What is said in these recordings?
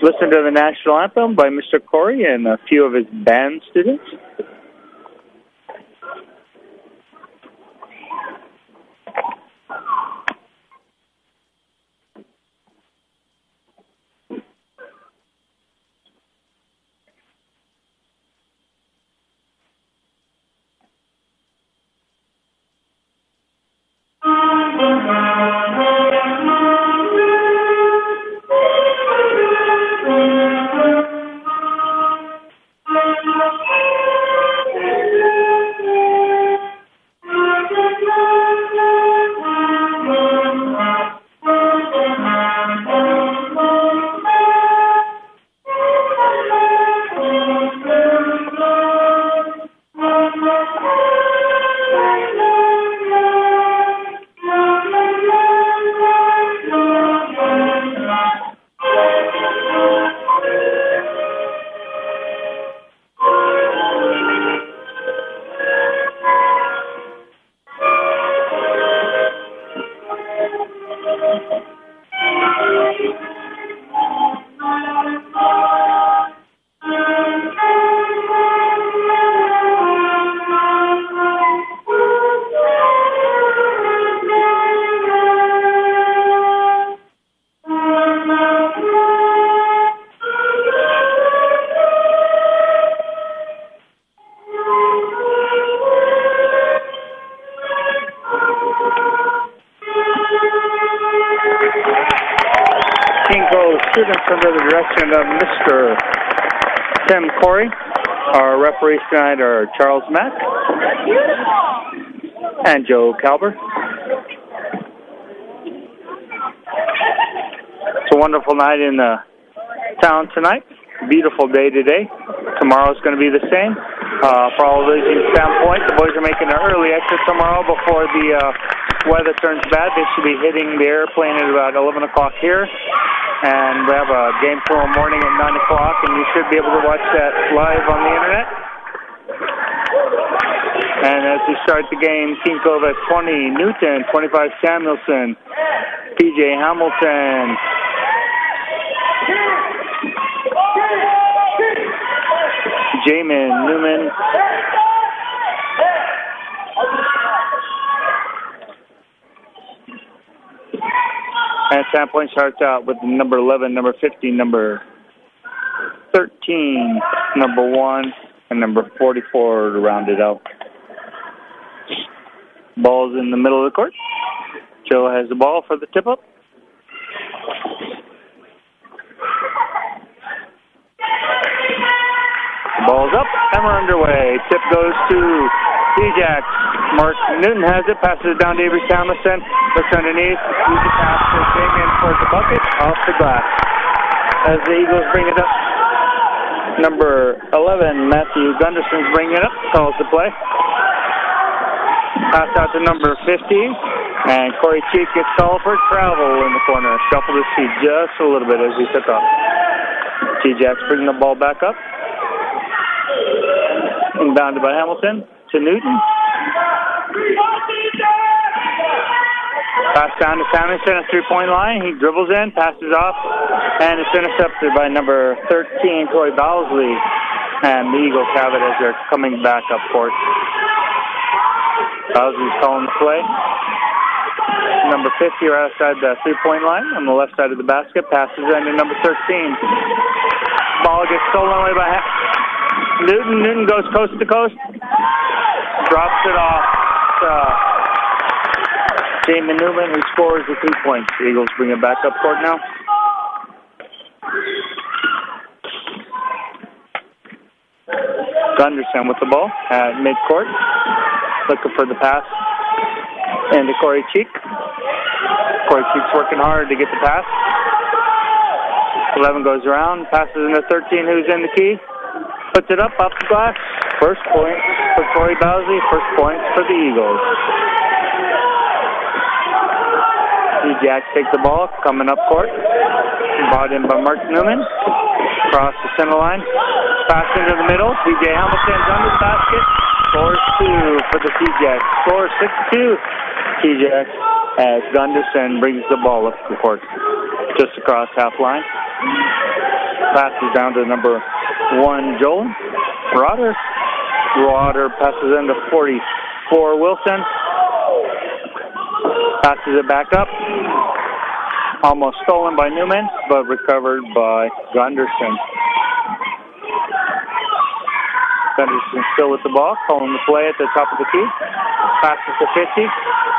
listen to the national anthem by Mr. Corey and a few of his band students. Students under the direction of Mr. Tim Corey. Our referees tonight are Charles Mack and Joe Calber. It's a wonderful night in the town tonight. Beautiful day today. Tomorrow's going to be the same. For all Elysian standpoint, the boys are making an early exit tomorrow before the weather turns bad. They should be hitting the airplane at about 11 o'clock here. And we have a game tomorrow morning at 9 o'clock, and you should be able to watch that live on the internet. And as we start the game, King Cove at 20, Newton, 25, Samuelson, PJ Hamilton, Jamin Newman, and Sandpoint starts out with number 11, number 15, number 13, number 1, and number 44 to round it out. Ball's in the middle of the court. Joe has the ball for the tip-up. Ball's up, and we're underway. Tip goes to T-Jack. Mark Newton has it, passes it down to Avery Samuelson. Looks underneath, uses the pass to Damien towards the bucket, off the glass. As the Eagles bring it up, number 11, Matthew Gunderson's bringing it up, calls the play. Pass out to number 50, and Corey Cheek gets called for travel in the corner. Shuffled his feet just a little bit as he took off. T-Jack's bringing the ball back up. Inbounded by Hamilton to Newton. Pass down to Samuelson at three-point line. He dribbles in, passes off, and it's intercepted by number 13, Troy Bowsley. And the Eagles have it as they're coming back up court. Bowsley's calling the play. Number 50 right outside the three-point line on the left side of the basket. Passes in to number 13. Ball gets stolen away by Newton. Newton goes coast to coast. Drops it off. Jamin Newman, who scores the 3 points. The Eagles bring it back up court now. Gunderson with the ball at midcourt. Looking for the pass. And to Corey Cheek. Corey Cheek's working hard to get the pass. 11 goes around. Passes into 13, who's in the key. Puts it up off the glass. First point for Corey Bowsley. First point for the Eagles. Jack takes the ball, coming up court. Brought in by Mark Newman. Across the center line. Pass into the middle. T.J. Hamilton's under the basket. Scores 2 for the T-Jacks. Scores 6-2. T-Jacks as Gunderson brings the ball up the court. Just across half line. Passes down to number 1, Joel Roder. Roder passes into 44, Wilson. Passes it back up. Almost stolen by Newman, but recovered by Gunderson. Gunderson still with the ball, calling the play at the top of the key. Passes to 50.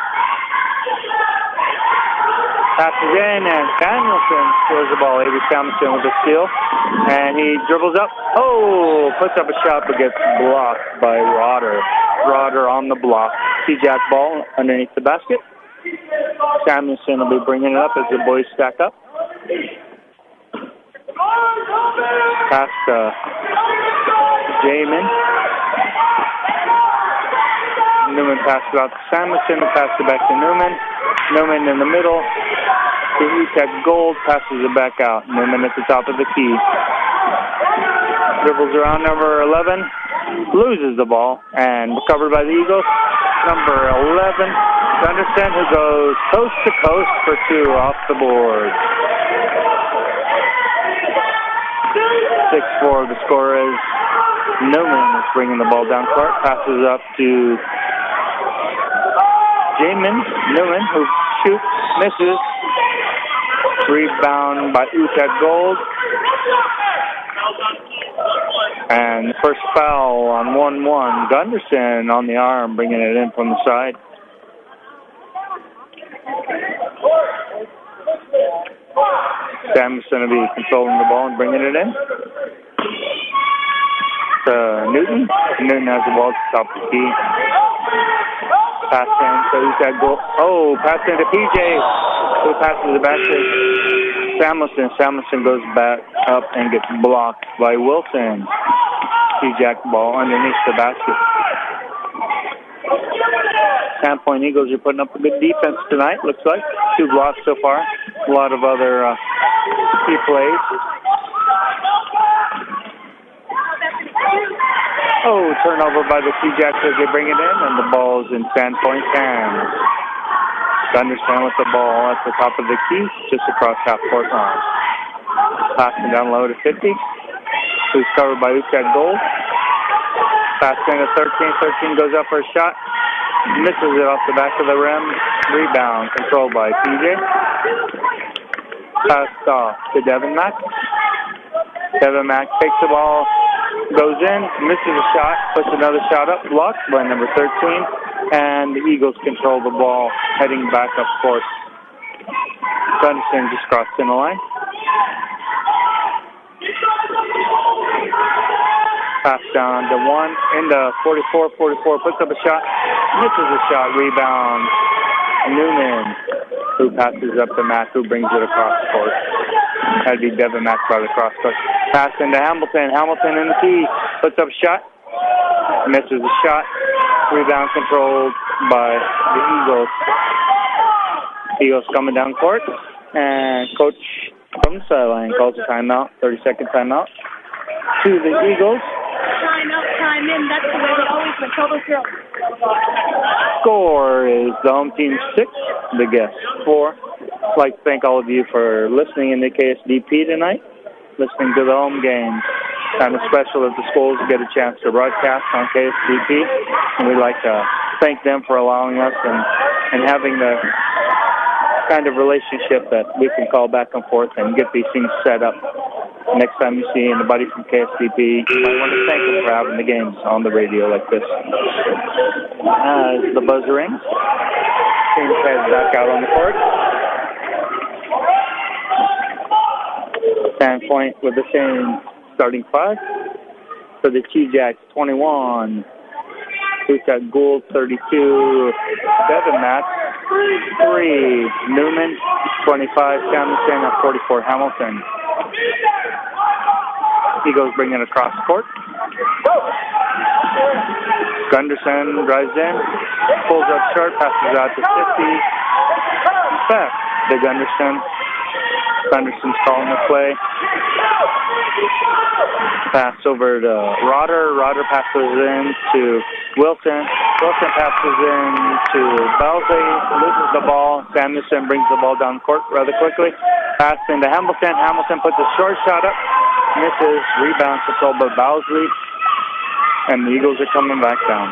Passes in, and Samuelson scores the ball. Avery Samuelson with a steal. And he dribbles up. Oh, puts up a shot, but gets blocked by Roder. Roder on the block. T-Jack ball underneath the basket. Samuelson will be bringing it up as the boys stack up. Pass to Jamin. Newman passes it out to Samuelson. Passes it back to Newman. Newman in the middle. To Utek Gold. Passes it back out. Newman at the top of the key. Dribbles around number 11. Loses the ball. And recovered by the Eagles. Number 11. Gunderson, who goes coast to coast for 2 off the board. 6-4 the score is. Newman is bringing the ball down court. Passes up to Jamin Newman, who shoots, misses. Rebound by Utek Gold. And first foul on 1-1. Gunderson on the arm, bringing it in from the side. Samuelson will be controlling the ball and bringing it in. Newton. Newton has the ball at the top of the key. Pass in to Utek Gold. Oh, pass in to PJ, who passes it back to Samuelson. Samuelson goes back up and gets blocked by Wilson. T-Jack ball underneath the basket. Sandpoint Eagles are putting up a good defense tonight, looks like. 2 blocks so far. A lot of other key plays. Oh, turnover by the T-Jacks as they bring it in, and the ball is in Sandpoint's hands. Gunderson with the ball at the top of the key, just across half-court line. Passing down low to 50. Who's covered by Utek Gold. Pass in to 13. 13 goes up for a shot. Misses it off the back of the rim. Rebound controlled by PJ. Passed off to Devin Mack. Devin Mack takes the ball, goes in, misses a shot, puts another shot up, blocked by number 13, and the Eagles control the ball, heading back up court. Gunderson just crossed in the line. Pass down to 1, into 44, puts up a shot, misses a shot, rebound, Newman, who passes up to Mack, who brings it across the court. That'd be Devin Mack by the cross court. Pass into Hamilton. Hamilton in the key. Puts up a shot. Misses a shot. Rebound controlled by the Eagles. Eagles coming down court. And coach from the sideline calls a timeout. 30-second timeout. To the Eagles. Time out, time in. That's the way they always control the drill. Score is the home team 6, the guests 4. I'd like to thank all of you for listening in the KSDP tonight, listening to the home games. Kind of special that the schools get a chance to broadcast on KSDP, and we'd like to thank them for allowing us and having the kind of relationship that we can call back and forth and get these things set up. Next time you see anybody from KSDP, I want to thank them for having the games on the radio like this. As the buzzer rings, team heads back out on the court. Sandpoint with the same starting 5. For the T-Jacks, 21. Utek Gould, 32. Devin Mack, 3. Newman, 25. Samuelson at 44. Hamilton. Eagles bring it across court. Gunderson drives in, pulls up short, passes out to 50. Back to Gunderson. Gunderson's calling the play. Pass over to Roder. Roder passes in to Wilson. Wilson passes in to Belze. Loses the ball. Samuelson brings the ball down court rather quickly. Pass into Hamilton. Hamilton puts a short shot up. Misses. Rebound controlled by Bowsley. And the Eagles are coming back down.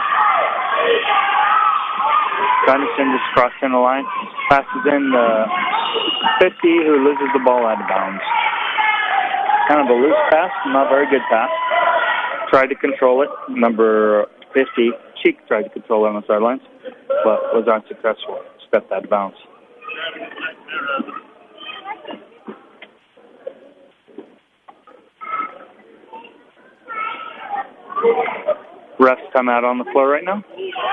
Gunderson just crossing the line. Passes in 50, who loses the ball out of bounds. Kind of a loose pass, not very good pass. Tried to control it. Number 50, Cheek tried to control it on the sidelines, but was unsuccessful. Stepped out of bounds. Refs come out on the floor right now.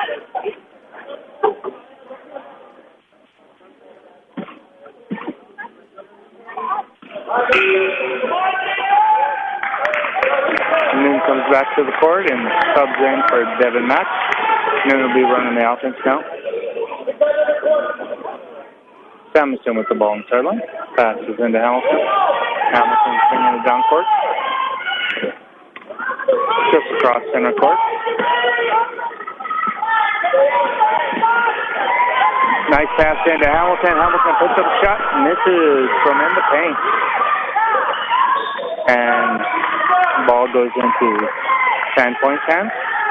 Noon comes back to the court and subs in for Devin Mack. Noon will be running the offense now. Samuelson with the ball on the sideline. Passes into Hamilton. Hamilton's bringing it down court. Just across center court. Nice pass into Hamilton. Hamilton puts up a shot. Misses from in the paint. And the ball goes into 10-point hands.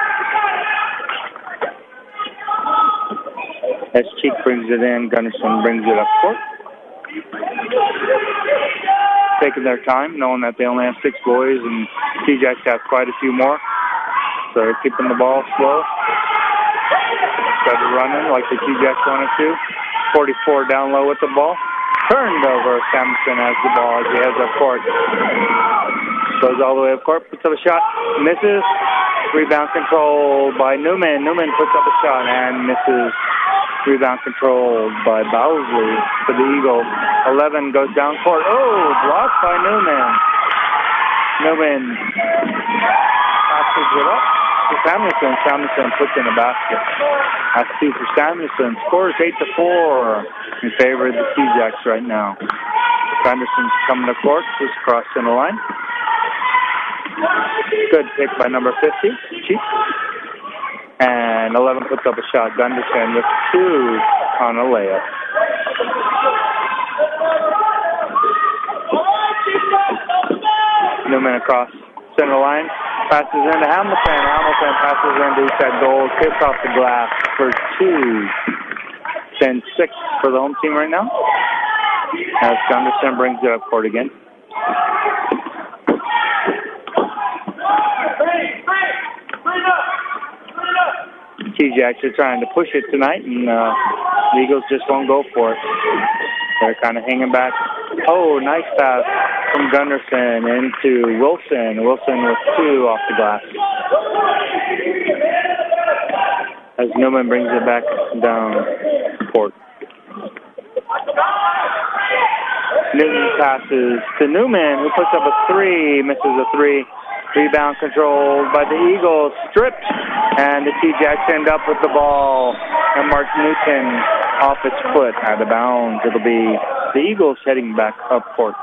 As Cheek brings it in, Gunderson brings it up court. Taking their time, knowing that they only have 6 boys and T-Jacks have quite a few more. So they're keeping the ball slow. Started running like the T-Jacks wanted to. 44 down low with the ball. Turned over. Samuelson has the ball as he heads up court. Goes all the way up court. Puts up a shot. Misses. Rebound controlled by Newman. Newman puts up a shot and misses. Rebound controlled by Bowsley for the Eagles. 11 goes down court. Oh, blocked by Newman. Newman passes it up to Samuelson. Samuelson puts in a basket. That's 2 for Samuelson. Scores 8-4 in favor of the T-Jacks right now. Anderson's coming to court, just crossing the line. Good pick by number 50, Cheek. And 11 puts up a shot. Gunderson with 2 on a layup. Newman across center line. Passes into Hamilton. Hamilton passes into that goal. Tips off the glass for 2. 10-6 for the home team right now. As Gunderson brings it up court again. T-Jacks are trying to push it tonight, and the Eagles just won't go for it. They're kind of hanging back. Oh, nice pass from Gunderson into Wilson. Wilson with 2 off the glass. As Newman brings it back down court. Newton passes to Newman, who puts up a 3, misses a 3. Rebound controlled by the Eagles, stripped, and the T-Jacks end up with the ball. And Mark Newton off his foot, out of bounds. It'll be the Eagles heading back up court.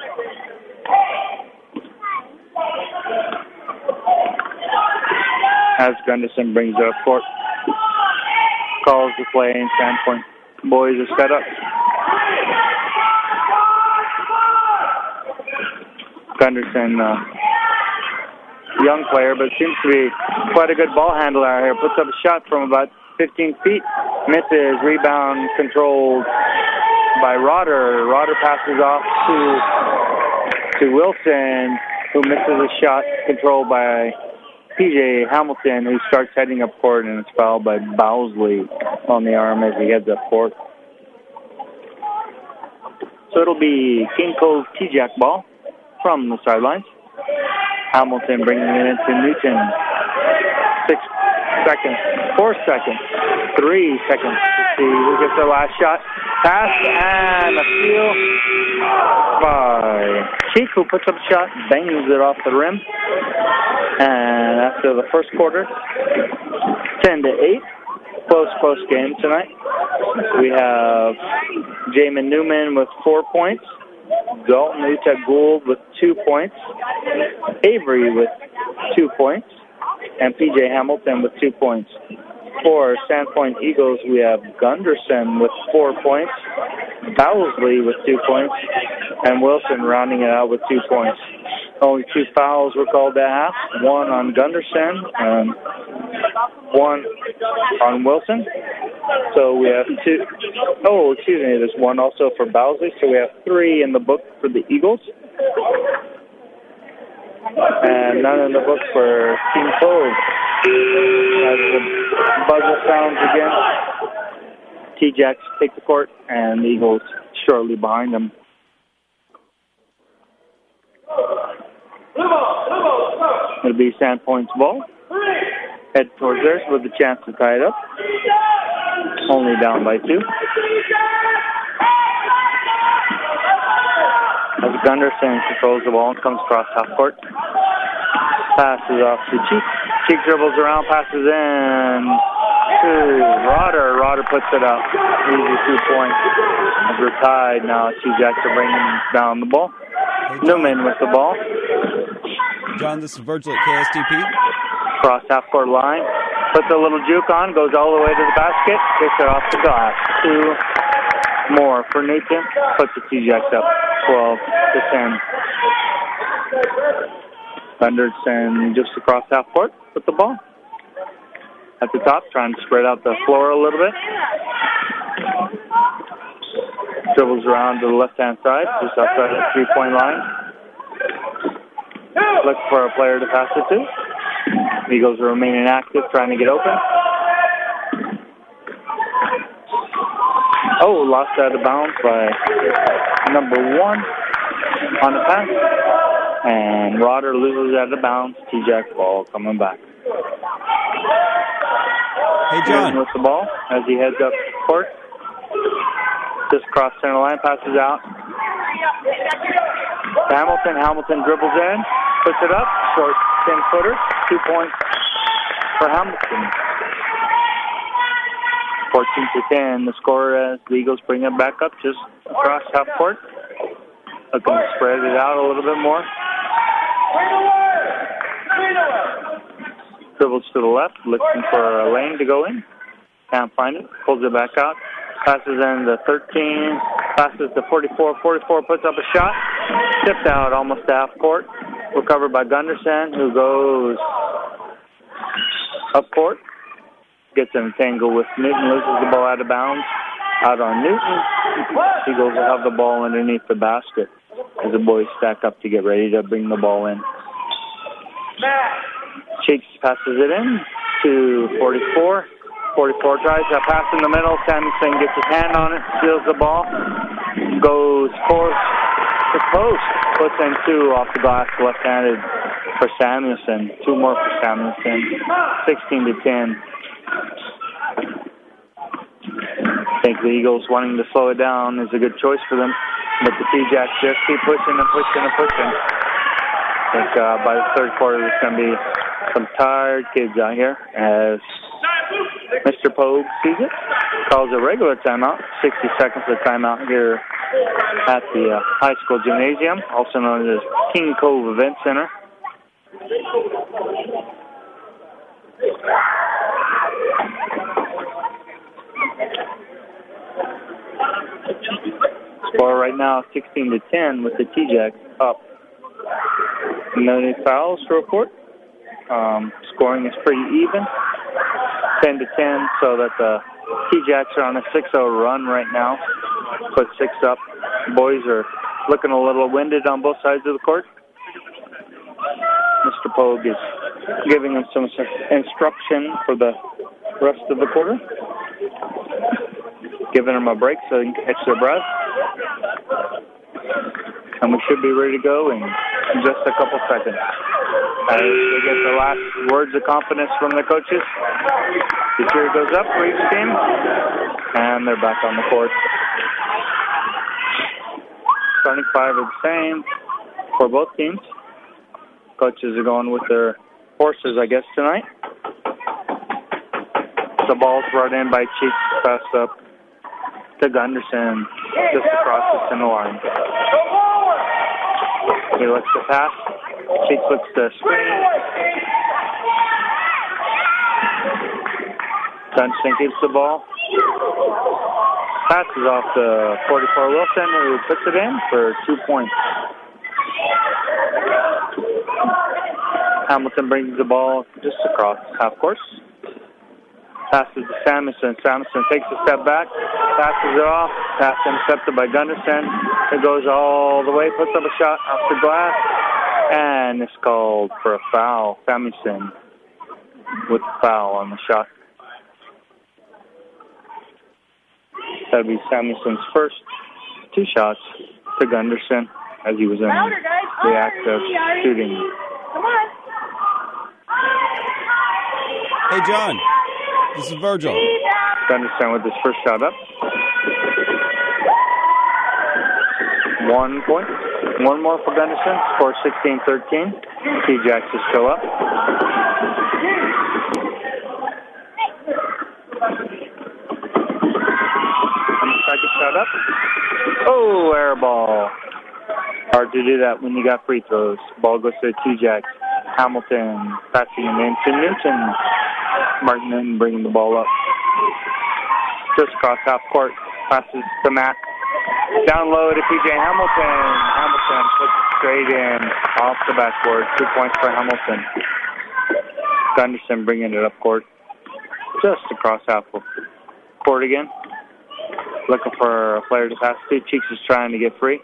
As Gunderson brings it up court, calls the play and standpoint. Boys are set up. Gunderson, young player, but seems to be quite a good ball handler out here. Puts up a shot from about 15 feet. Misses. Rebound controlled by Rotter. Rotter passes off to Wilson, who misses a shot controlled by P.J. Hamilton, who starts heading up court, and it's fouled by Bowsley on the arm as he heads up court. So it'll be King Cove T-Jack ball from the sidelines. Hamilton bringing it into Newton. 6 seconds, 4 seconds, 3 seconds to see who gets the last shot. Pass and a steal by Cheek, who puts up a shot, bangs it off the rim. And after the first quarter, 10-8. Close game tonight. We have Jamin Newman with 4 points. Dalton Utek Gould with 2 points. Avery with 2 points. And P.J. Hamilton with 2 points. For Sandpoint Eagles, we have Gunderson with 4 points. Bowsley with 2 points, and Wilson rounding it out with 2 points. Only 2 fouls were called at half, 1 on Gunderson and 1 on Wilson. So we have 2. Oh, excuse me, there's 1 also for Bowsley, so we have 3 in the book for the Eagles. And none in the book for Team Cove. As the buzzer sounds again, T-Jacks take the court, and the Eagles shortly behind them. It'll be Sandpoint's ball. Head towards theirs with a chance to tie it up. Only down by 2. As Gunderson controls the ball and comes across half court. Passes off to Cheek. Cheek dribbles around, passes in to Roder. Roder puts it up. Easy 2 points. As we're tied now, T-Jacks are bringing down the ball. Newman with the ball. John, this is Virgil at KSTP. Cross half-court line. Puts a little juke on, goes all the way to the basket. Gets it off the glass. 2 more for Newton. Puts the T-Jacks up 12-10. Gunderson just across half-court with the ball. At the top, trying to spread out the floor a little bit. Dribbles around to the left-hand side, just outside the 3-point line. Looks for a player to pass it to. Eagles are remaining active, trying to get open. Oh, lost out of bounds by number 1 on the pass. And Roder loses out of bounds. T-Jack ball coming back. Hey, John. With the ball as he heads up court. Just cross center line, passes out. Hamilton. Hamilton dribbles in, puts it up, short 10-footer, 2 points for Hamilton. 14-10, the score as the Eagles bring it back up just across half court. Looking to spread it out a little bit more. Dribbles to the left, looking for a lane to go in. Can't find it, pulls it back out. Passes in to 13, passes to 44. 44 puts up a shot. Tipped out almost to half court. Recovered by Gunderson, who goes up court. Gets in a tangle with Newton, loses the ball out of bounds. Out on Newton. Eagles will have the ball underneath the basket as the boys stack up to get ready to bring the ball in. Cheeks passes it in to 44. 44 tries a pass in the middle. Samuelson gets his hand on it, steals the ball, goes for the post, puts in 2 off the glass, left-handed for Samuelson. 2 more for Samuelson. 16-10. I think the Eagles wanting to slow it down is a good choice for them, but the T-Jacks just keep pushing and pushing and pushing. I think by the third quarter there's going to be some tired kids out here as Mr. Pogue sees it, calls a regular timeout, 60 seconds of timeout here at the high school gymnasium, also known as King Cove Event Center. Score right now 16-10 with the T-Jacks up. No new fouls to report. Scoring is pretty even, 10-10, so that the T-Jacks are on a 6-0 run right now. Put 6 up. Boys are looking a little winded on both sides of the court. Mr. Pogue is giving them some instruction for the rest of the quarter. Giving them a break so they can catch their breath. And we should be ready to go in just a couple seconds. As they get the last words of confidence from the coaches, the cheer goes up for each team, and they're back on the court. Starting 5 are the same for both teams. Coaches are going with their horses, I guess, tonight. The ball's brought in by Chief, passed up to Gunderson, just across the center line. He looks to pass. Chief looks to screen. Gunderson keeps the ball. Passes off to 44 Wilson, who puts it in for 2 points. Hamilton brings the ball just across half course. Passes to Samuelson. Samuelson takes a step back, passes it off. Pass intercepted by Gunderson. It goes all the way, puts up a shot off the glass, and it's called for a foul. Samuelson with the foul on the shot. That'll be Samuelson's first 2 shots to Gunderson as he was in the act of shooting. Come on. Hey, John. This is Virgil. Gunderson with his first shot up. 1 point. 1 more for Gunderson. Score 16-13. T-Jacks is still up. Second shot up. Oh, air ball. Hard to do that when you got free throws. Ball goes to the T-Jacks. Hamilton passing it in to Newton. Martin Newton bringing the ball up. Just across half court. Passes to Matt. Down low to P.J. Hamilton. Hamilton puts it straight in off the backboard. 2 points for Hamilton. Gunderson bringing it up court. Just across half court again. Looking for a player to pass to. Cheeks is trying to get free.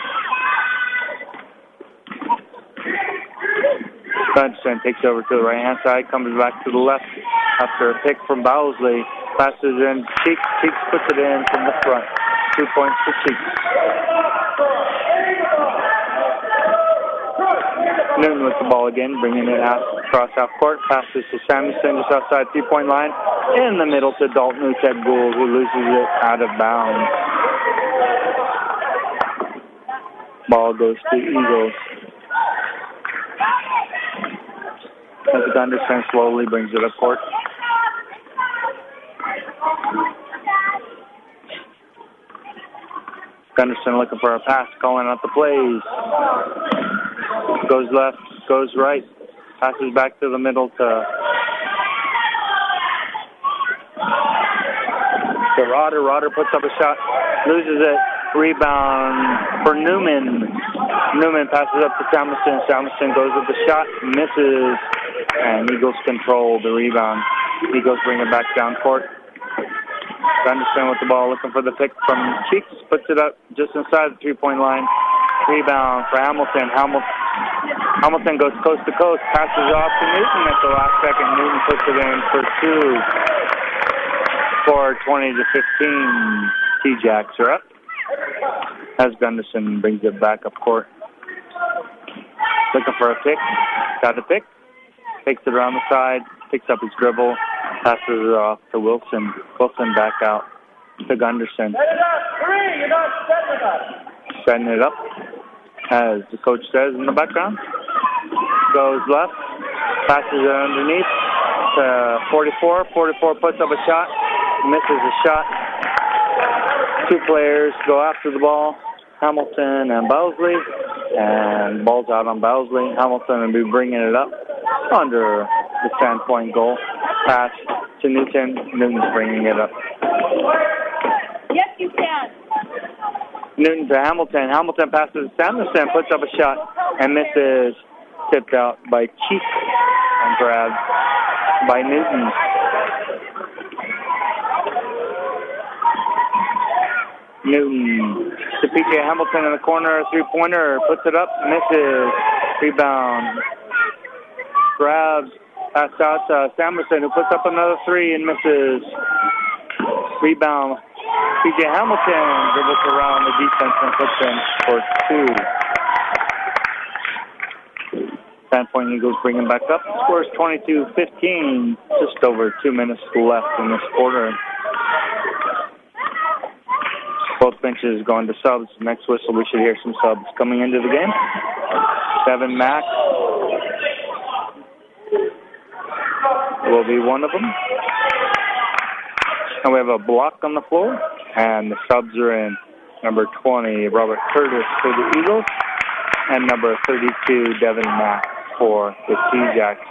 Gunderson takes over to the right-hand side, comes back to the left after a pick from Bowsley. Passes in Cheeks. Cheeks puts it in from the front. 2 points for Cheeks. Newton with the ball again, bringing it out across half court. Passes to Samuelson just outside 3-point line. In the middle to Dalton Uted Gould, who loses it out of bounds. Ball goes to Eagles. As Gunderson slowly brings it up court. Gunderson looking for a pass, calling out the plays. Goes left, goes right. Passes back to the middle to Roder. Roder puts up a shot, loses it. Rebound for Newman. Newman passes up to Samuelson. Samuelson goes with the shot, misses, and Eagles control the rebound. Eagles bring it back down court. Gunderson with the ball, looking for the pick from Cheeks. Puts it up just inside the 3-point line. Rebound for Hamilton. Hamilton goes coast to coast, passes off to Newton at the last second. Newton puts it in for 2. Score 20-15. T-Jacks are up. As Gunderson brings it back up court. Looking for a pick. Got the pick. Takes it around the side. Picks up his dribble. Passes it off to Wilson. Wilson back out to Gunderson. Set it up. 3. You're not setting it up. Setting it up. As the coach says in the background. Goes left. Passes it underneath to 44. 44 puts up a shot. Misses a shot. 2 players go after the ball. Hamilton and Bowsley. And ball's out on Bowsley. Hamilton will be bringing it up under the 10-point goal. Pass to Newton. Newton's bringing it up. Yes, you can. Newton to Hamilton. Hamilton passes to Samuelson, puts up a shot, and misses. Tipped out by Cheeks and grabbed by Newton. Newton to P.J. Hamilton in the corner, 3-pointer, puts it up, misses. Rebound. Grabs, pass out to Samuelson, who puts up another 3 and misses. Rebound. P.J. Hamilton dribbles around the defense and puts in for 2. 10-point Eagles bring him back up. Scores 22-15. Just over 2 minutes left in this quarter. Both benches going to subs. Next whistle, we should hear some subs coming into the game. 7 Max will be one of them. And we have a block on the floor. And the subs are in. Number 20, Robert Curtis for the Eagles. And number 32, Devin Mack for the T-Jacks.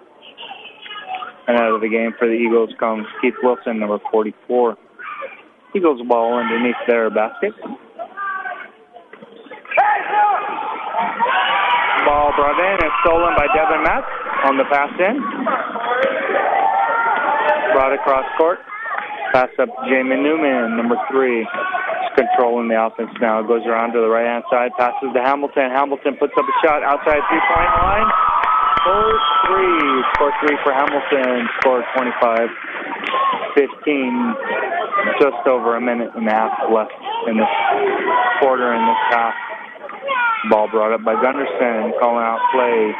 And out of the game for the Eagles comes Keith Wilson, number 44. Eagles ball underneath their basket. Ball brought in and stolen by Devin Mack on the pass in. Brought across court. Pass up to Jamin Newman, number 3. He's controlling the offense now. Goes around to the right-hand side. Passes to Hamilton. Hamilton puts up a shot outside three-point line. Scores 3. Score 3 for Hamilton. Score 25-15. Just over a minute and a half left in this quarter in this half. Ball brought up by Gunderson, calling out play.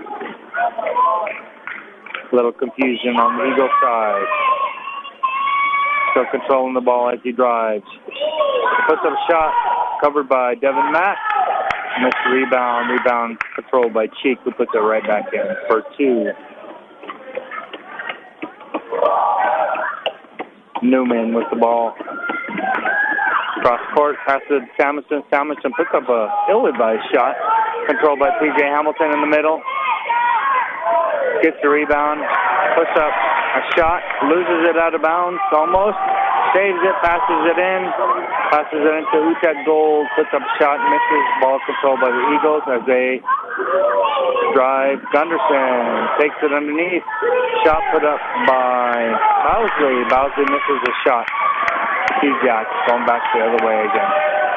Little confusion on the Eagle side. Still controlling the ball as he drives. Puts up a shot, covered by Devin Mack. Missed rebound. Rebound controlled by Cheek, who puts it right back in for 2. Newman with the ball. Cross court, passes to Samuelson. Samuelson puts up a ill-advised shot. Controlled by P.J. Hamilton in the middle. Gets the rebound. Puts up a shot. Loses it out of bounds almost. Saves it. Passes it in. Passes it into Utek Gold. Puts up a shot. Misses. Ball controlled by the Eagles as they drive. Gunderson takes it underneath. Shot put up by Bowsley. Bowsley misses a shot. T-Jack going back the other way again.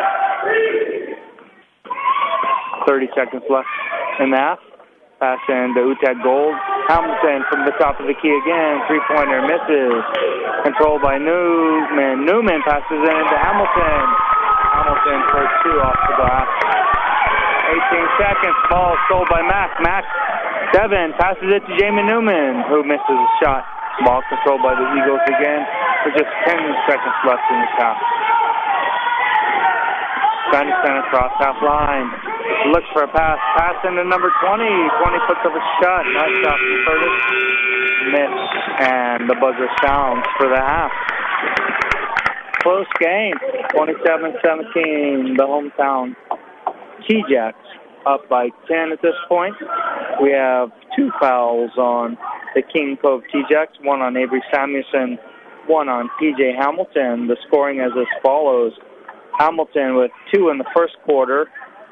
30 seconds left in the half. Pass in to Utek Gold. Hamilton from the top of the key again. Three-pointer misses. Controlled by Newman. Newman passes it into Hamilton. Hamilton for 2 off the glass. 18 seconds. Ball stole by Mack. Mack, 7. Passes it to Jamin Newman, who misses a shot. Ball controlled by the Eagles again. For just 10 seconds left in this half. Gunderson across half line. Looks for a pass. Pass into number 20. 20 puts up a shot. Nice shot from Curtis. Miss. And the buzzer sounds for the half. Close game. 27-17. The hometown T-Jacks up by 10 at this point. We have 2 fouls on the King Cove T-Jacks. 1 on Avery Samuelson. 1 on P.J. Hamilton. The scoring as follows. Hamilton with 2 in the first quarter.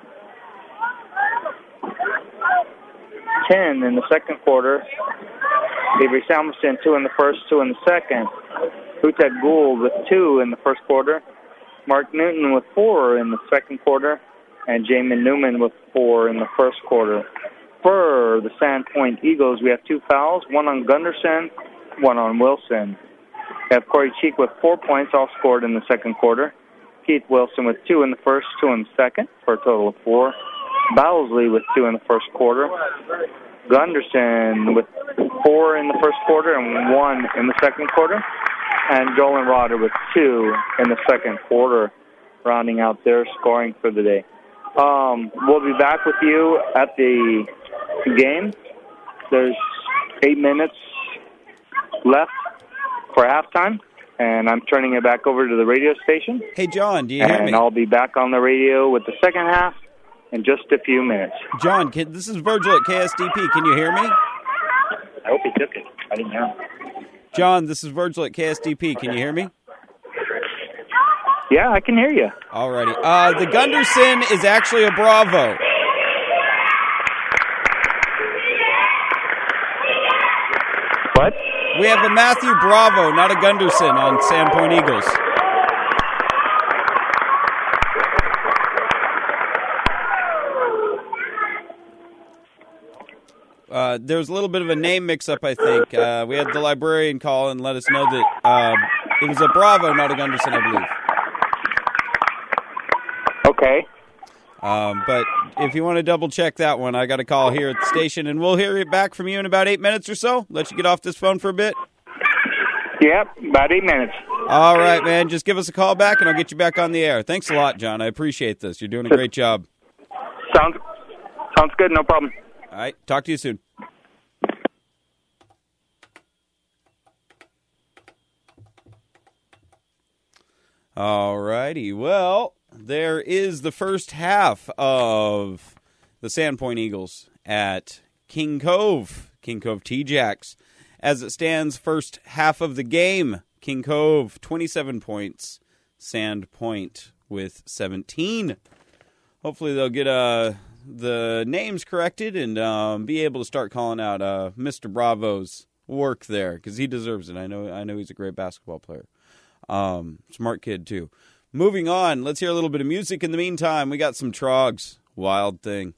10 in the second quarter. Avery Samuelson, 2 in the first, 2 in the second. Utek Gould with 2 in the first quarter. Mark Newton with 4 in the second quarter. And Jamin Newman with 4 in the first quarter. For the Sandpoint Eagles, we have 2 fouls. 1 on Gunderson, 1 on Wilson. We have Corey Cheek with 4 points, all scored in the second quarter. Keith Wilson with 2 in the first, 2 in the second, for a total of 4. Bowsley with 2 in the first quarter. Gunderson with 4 in the first quarter and 1 in the second quarter. And Jolan Rodder with 2 in the second quarter, rounding out their scoring for the day. We'll be back with you at the game. There's 8 minutes left for halftime, and I'm turning it back over to the radio station. Hey, John, do you hear me? And I'll be back on the radio with the second half in just a few minutes. John, this is Virgil at KSDP. Can you hear me? I hope he took it. I didn't hear him. John, this is Virgil at KSDP. Can you hear me? Yeah, I can hear you. Alrighty. The Gunderson is actually a Bravo. What? We have a Matthew Bravo, not a Gunderson, on Sandpoint Eagles. There's a little bit of a name mix-up, I think. We had the librarian call and let us know that it was a Bravo, not a Gunderson, I believe. Okay. But if you want to double-check that one, I got a call here at the station, and we'll hear it back from you in about 8 minutes or so. Let you get off this phone for a bit. Yep, about 8 minutes. All right, man. Just give us a call back, and I'll get you back on the air. Thanks a lot, John. I appreciate this. You're doing a great job. Sounds good. No problem. All right. Talk to you soon. All righty. Well, there is the first half of the Sandpoint Eagles at King Cove T-Jacks. As it stands, first half of the game, King Cove, 27 points, Sandpoint with 17. Hopefully they'll get the names corrected and be able to start calling out Mr. Bravo's work there, because he deserves it. I know he's a great basketball player. Smart kid, too. Moving on, let's hear a little bit of music. In the meantime, we got some Trogs. Wild Thing.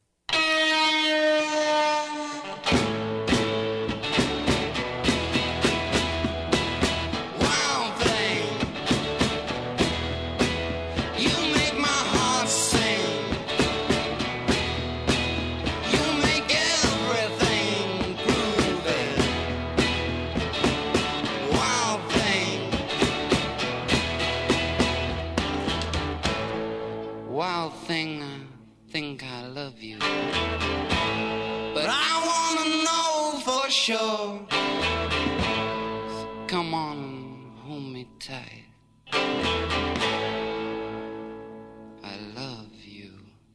Wild thing, I think I love you, but I wanna know for sure. So come on and hold me tight. I love you.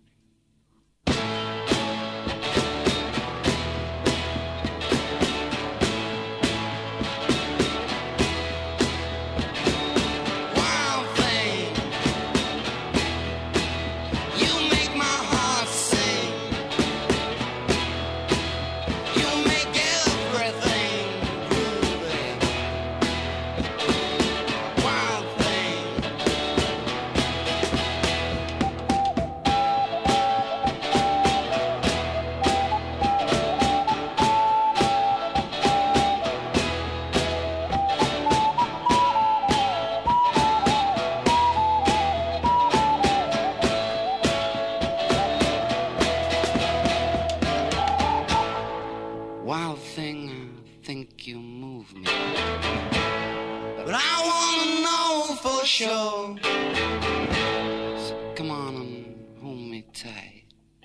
Wild thing, I think you move me, but I wanna know for sure. So come on and hold me tight.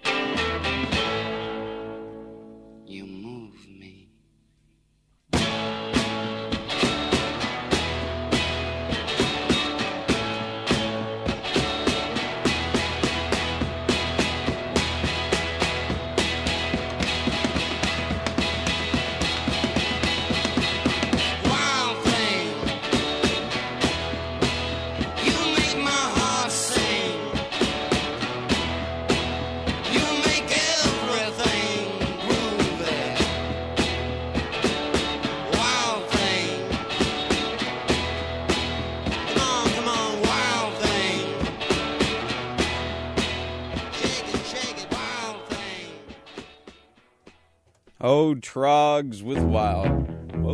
You move me. Oh, Trogs with Wild. Whoa.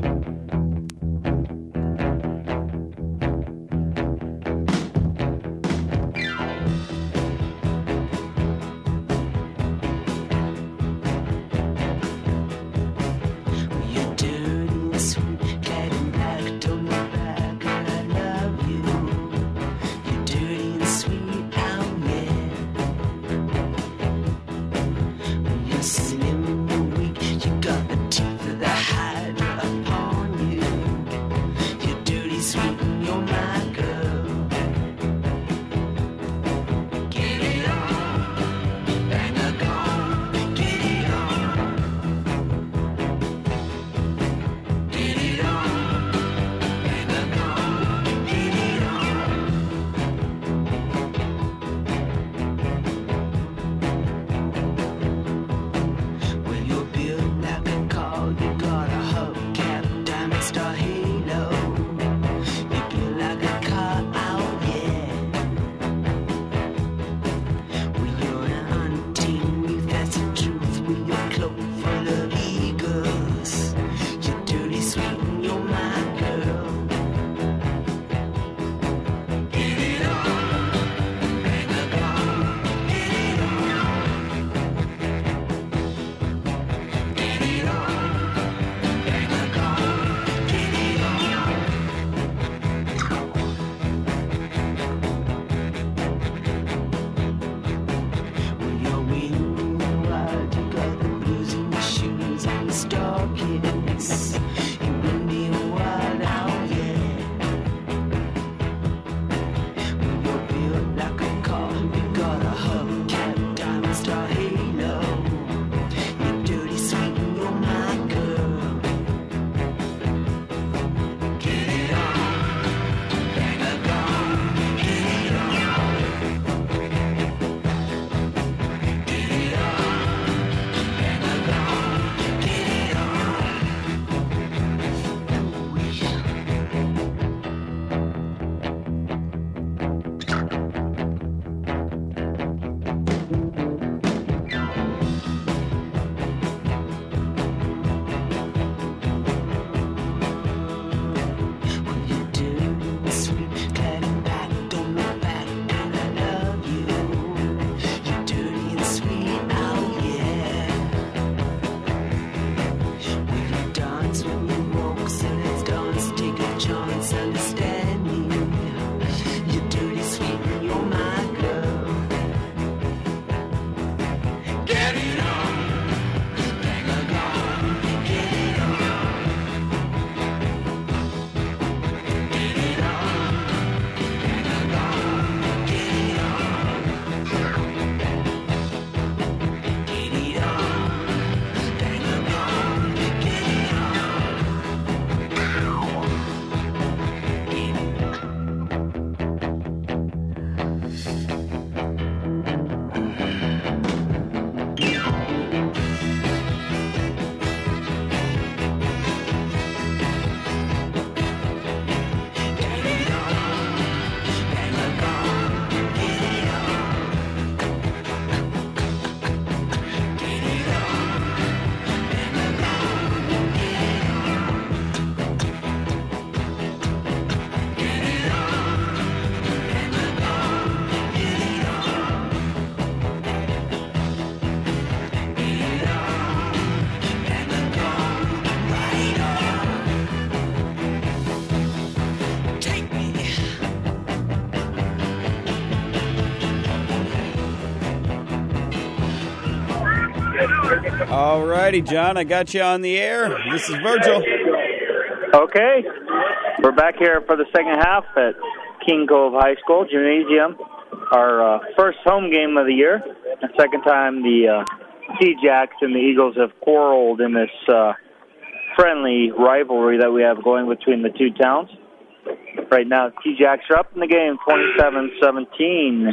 All righty, John, I got you on the air. This is Virgil. Okay, we're back here for the second half at King Cove High School Gymnasium. Our first home game of the year. The second time the T-Jacks and the Eagles have quarreled in this friendly rivalry that we have going between the two towns. Right now, T-Jacks are up in the game, 27-17.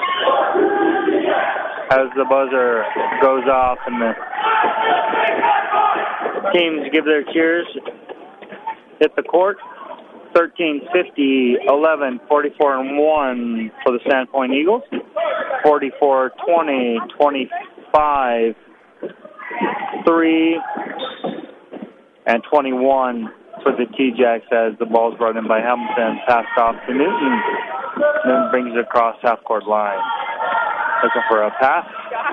As the buzzer goes off and the teams give their cheers, hit the court. 13-50, 11, 44-1 for the Sandpoint Eagles. 44-20, 25, 3, and 21 for the T-Jacks as the ball's brought in by Hamilton, passed off to Newton, then brings it across half-court line. Looking for a pass.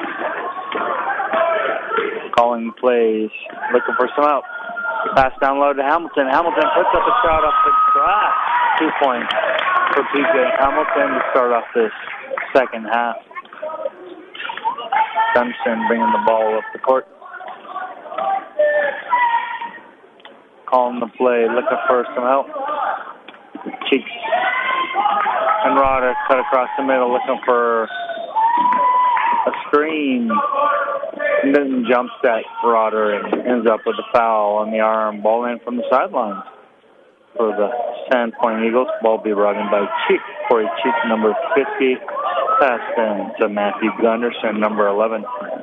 Calling plays, looking for some help. Pass down low to Hamilton. Hamilton puts up a shot off the glass. 2 points for P.J. Hamilton to start off this second half. Gunderson bringing the ball up the court. Calling the play, looking for some help. Cheeks and Rodder cut across the middle, looking for a screen. Newton jumps at Rodder and ends up with a foul on the arm. Ball in from the sidelines for the Sandpoint Eagles. Ball be brought in by Cheek. Corey Cheek, number 50. Pass in to Matthew Gunderson, number 11.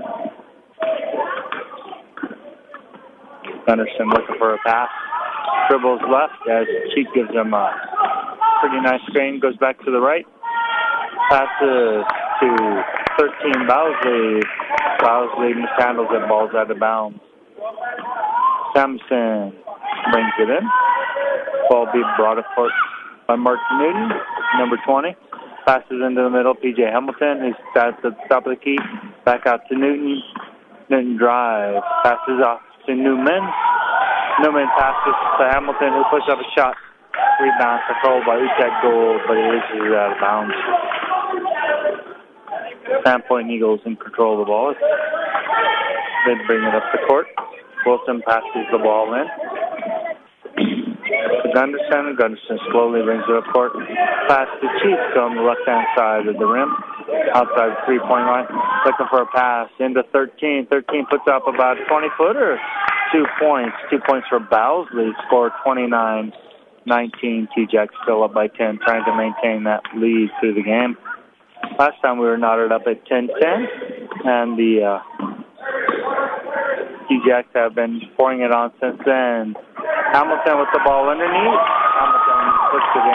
Gunderson looking for a pass. Dribbles left as Cheek gives him a pretty nice screen. Goes back to the right. Passes to 13 Bowsley. Bowsley mishandles it. Ball's out of bounds. Sampson brings it in. Ball be brought up by Mark Newton, number 20. Passes into the middle. P.J. Hamilton, who's at the top of the key. Back out to Newton. Newton drives. Passes off to Newman. Newman passes to Hamilton, who puts up a shot. Rebound controlled by Utek Gold, but it is out of bounds. Sandpoint Eagles in control of the ball. They bring it up the court. Wilson passes the ball in to Gunderson. Gunderson slowly brings it up court. Pass to Chiefs on the left-hand side of the rim. Outside the three-point line. Looking for a pass into 13. 13 puts up about a 20-footer. 2 points. 2 points for Bowsley. Score 29-19. T-Jacks still up by 10, trying to maintain that lead through the game. Last time we were knotted up at 10-10, and the T-Jacks have been pouring it on since then. Hamilton with the ball underneath. Hamilton puts it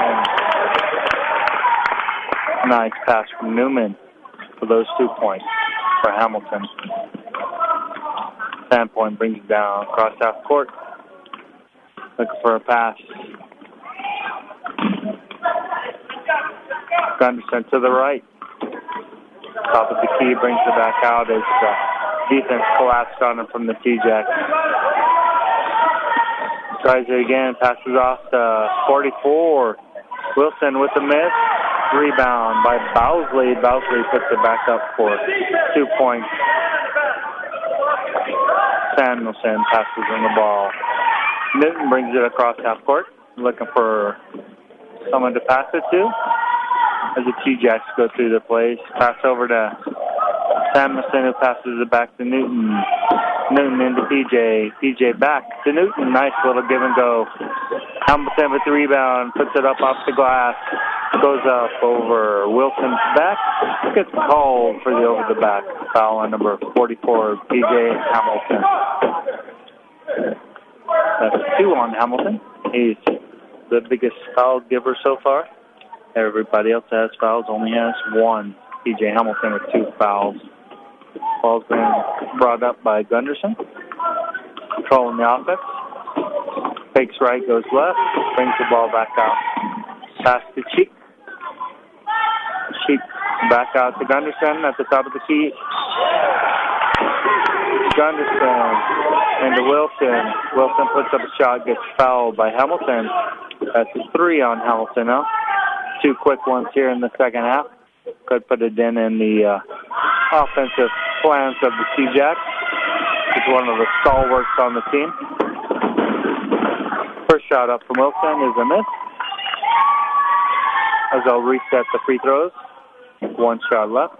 in. Nice pass from Newman for those 2 points for Hamilton. Sandpoint brings it down across half court. Looking for a pass. Gunderson to the right. Top of the key, brings it back out as defense collapsed on him from the T-Jacks. Tries it again, passes off to 44. Wilson with the miss. Rebound by Bowsley. Bowsley puts it back up for 2 points. Samuelson passes in the ball. Newton brings it across half court, looking for someone to pass it to. As the T-Jacks go through their plays. Pass over to Samuelson, who passes it back to Newton. Newton into PJ. PJ back to Newton. Nice little give and go. Hamilton with the rebound. Puts it up off the glass. Goes up over Wilson's back. Gets called for the over-the-back foul on number 44, PJ Hamilton. That's 2 on Hamilton. He's the biggest foul giver so far. Everybody else has fouls, only has 1. P.J. Hamilton with 2 fouls. Ball's been brought up by Gunderson. Controlling the offense. Fakes right, goes left. Brings the ball back out. Pass to Cheek. Cheek back out to Gunderson at the top of the key. Gunderson into Wilson. Wilson puts up a shot, gets fouled by Hamilton. That's a 3 on Hamilton now. 2 quick ones here in the second half. Could put it in the offensive plans of the Sea Jacks. He's one of the stalwarts on the team. First shot up from Wilson is a miss. As they'll reset the free throws. One shot left.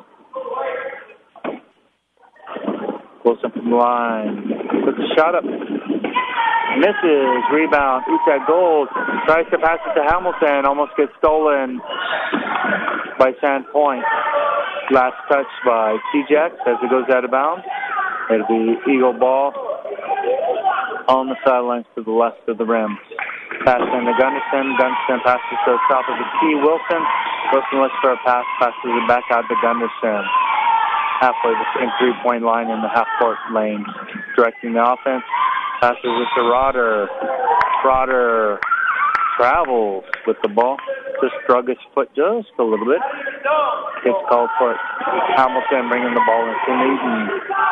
Wilson from the line. Puts a shot up. Misses. Rebound. Utah Gold tries to pass it to Hamilton. Almost gets stolen by Sandpoint. Last touch by T-Jacks as it goes out of bounds. It'll be Eagle ball on the sidelines to the left of the rim. Pass into Gunderson. Gunderson passes to the top of the key. Wilson looks for a pass. Passes it back out to Gunderson. Halfway between three-point line in the half-court lane. Directing the offense. Passes it to Rotter. Rotter travels with the ball. Just drug his foot just a little bit. Gets called for it. Hamilton bringing the ball into Newton.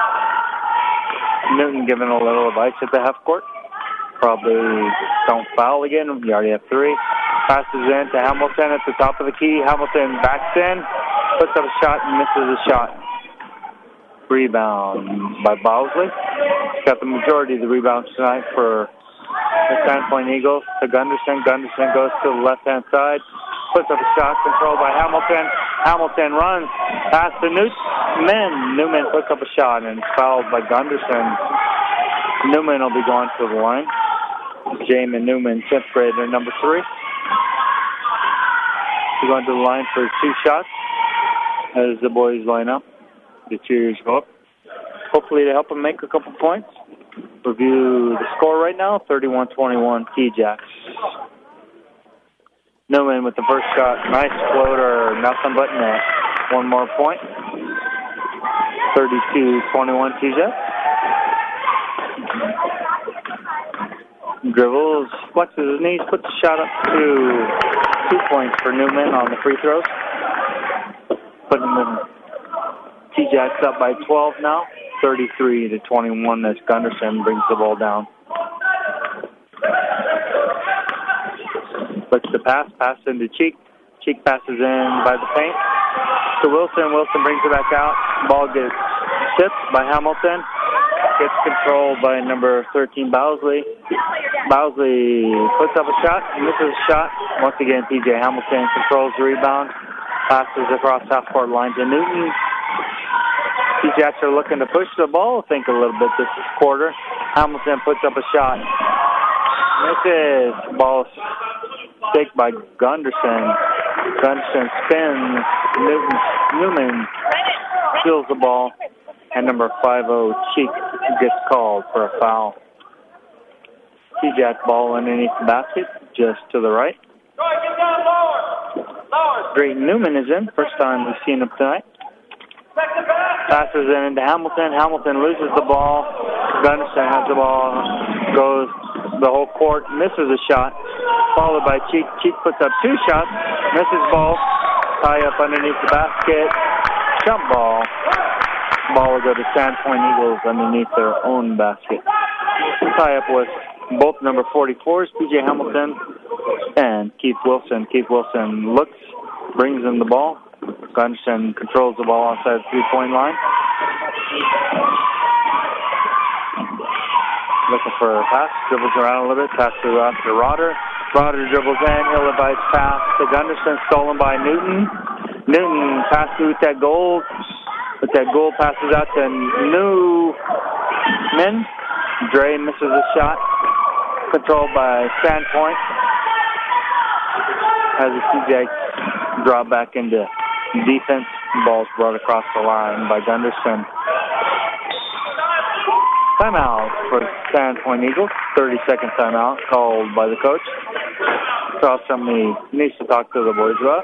Newton giving a little advice at the half court. Probably don't foul again. We already have three. Passes in to Hamilton at the top of the key. Hamilton backs in, puts up a shot and misses a shot. Rebound by Bowsley. He's got the majority of the rebounds tonight for the Sandpoint Eagles. To Gunderson. Gunderson goes to the left-hand side. Puts up a shot controlled by Hamilton. Hamilton runs past to Newman. Newman puts up a shot and it's fouled by Gunderson. Newman will be going to the line. Jamin Newman, 10th grader, number 3. He's going to the line for 2 shots as the boys line up. The cheers go up. Hopefully to help him make a couple points. Review the score right now, 31-21 T-Jacks. Newman with the first shot. Nice floater, nothing but net. One more point. 32-21 T-Jacks. Dribbles, flexes his knees, puts the shot up to 2 points for Newman on the free throws. Putting the T-Jacks up by 12 now, 33-21 as Gunderson brings the ball down. Looks to pass into Cheek. Cheek passes in by the paint to Wilson. Wilson brings it back out. Ball gets tipped by Hamilton. Gets controlled by number 13, Bowsley. Bowsley puts up a shot, misses a shot. Once again, T.J. Hamilton controls the rebound. Passes across half-court line to Newton. T-Jacks are looking to push the ball, I think, a little bit this quarter. Hamilton puts up a shot. Misses. Ball taken by Gunderson. Gunderson spins. Newman steals the ball. And number 50, Cheek, gets called for a foul. T-Jack ball underneath the basket, just to the right. Drayton Newman is in. First time we've seen him tonight. Passes it into Hamilton. Hamilton loses the ball. Gunderson has the ball. Goes the whole court. Misses a shot. Followed by Cheek. Cheek puts up 2 shots. Misses ball. Tie up underneath the basket. Jump ball. Ball will go to Sandpoint Eagles underneath their own basket. Tie up with both number 44s, P.J. Hamilton and Keith Wilson. Keith Wilson looks, brings in the ball. Gunderson controls the ball outside the 3-point line. Looking for a pass, dribbles around a little bit, passes it off to Rotter. Rotter dribbles in, ill-advised pass to Gunderson, stolen by Newton. Newton pass to that goal. But that goal passes out to Newman. Dre misses a shot. Controlled by Sandpoint. As the CJ draw back into defense. Ball's brought across the line by Gunderson. Timeout for Sandpoint Eagles. 30-second timeout called by the coach. Saw somebody needs to talk to the boys about.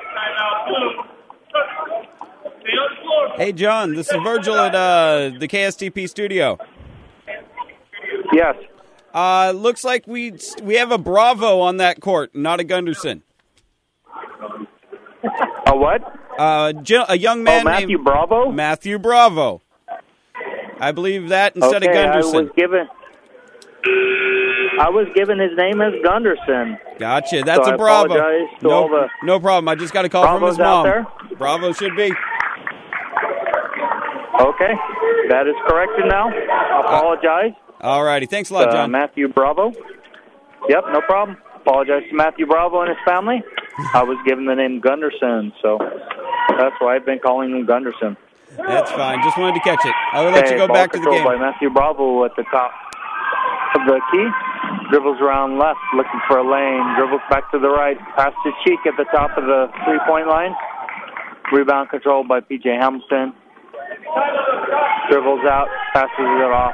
Hey, John, this is Virgil at the KSTP studio. Yes. Looks like we have a Bravo on that court, not a Gunderson. A what? A young man Matthew named Bravo? Matthew Bravo. I believe that instead of Gunderson. I was given his name as Gunderson. Gotcha. That's so a Bravo. No problem. I just got a call from his Bravo's out mom. there? Bravo should be. Okay, that is corrected now. Apologize. All righty. Thanks a lot, John. Matthew Bravo. Yep, no problem. Apologize to Matthew Bravo and his family. I was given the name Gunderson, so that's why I've been calling him Gunderson. That's fine. Just wanted to catch it. I'll let you go back to the game. By Matthew Bravo at the top of the key. Dribbles around left, looking for a lane. Dribbles back to the right. Pass to Cheek at the top of the three-point line. Rebound controlled by P.J. Hamilton. Dribbles out, passes it off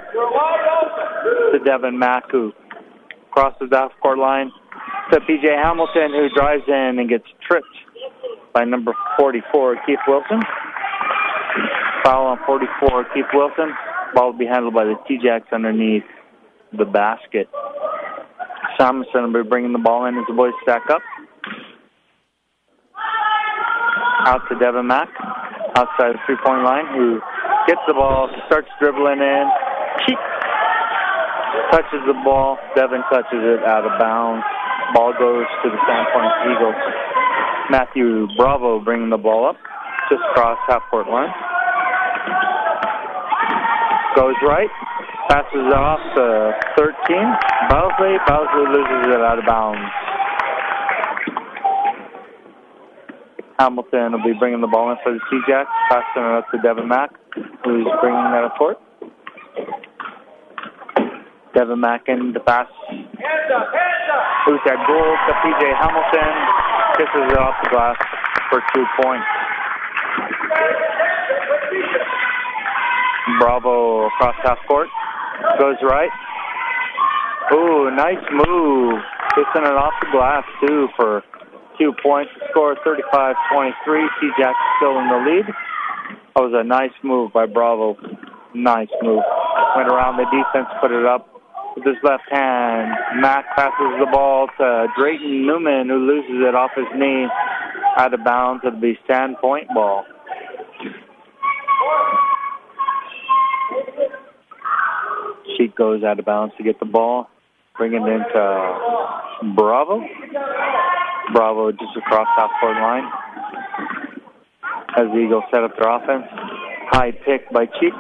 to Devin Mack, who crosses the half-court line to P.J. Hamilton, who drives in and gets tripped by number 44, Keith Wilson. Foul on 44, Keith Wilson. Ball will be handled by the T-Jacks underneath the basket. Samuelson will be bringing the ball in as the boys stack up. Out to Devin Mack, outside the three-point line, who gets the ball, starts dribbling in. Cheek touches the ball. Devin touches it out of bounds. Ball goes to the Sandpoint Eagles. Matthew Bravo bringing the ball up, just across half-court line. Goes right, passes it off to 13. Bowsley loses it out of bounds. Hamilton will be bringing the ball in for the T-Jacks, passing it up to Devin Mack, who's bringing that up court. Devin Mack in the pass. Who's that goal to P.J. Hamilton? Kisses it off the glass for 2 points. Bravo across half court. Goes right. Ooh, nice move. Kissing it off the glass, too, for 2 points. The score 35-23. T-Jacks still in the lead. That was a nice move by Bravo. Nice move. Went around the defense, put it up with his left hand. Mack passes the ball to Drayton Newman, who loses it off his knee. Out of bounds. It'll be Sandpoint ball. Sheik goes out of bounds to get the ball. Bring it into Bravo. Bravo just across half-court line. As the Eagles set up their offense. High pick by Cheek.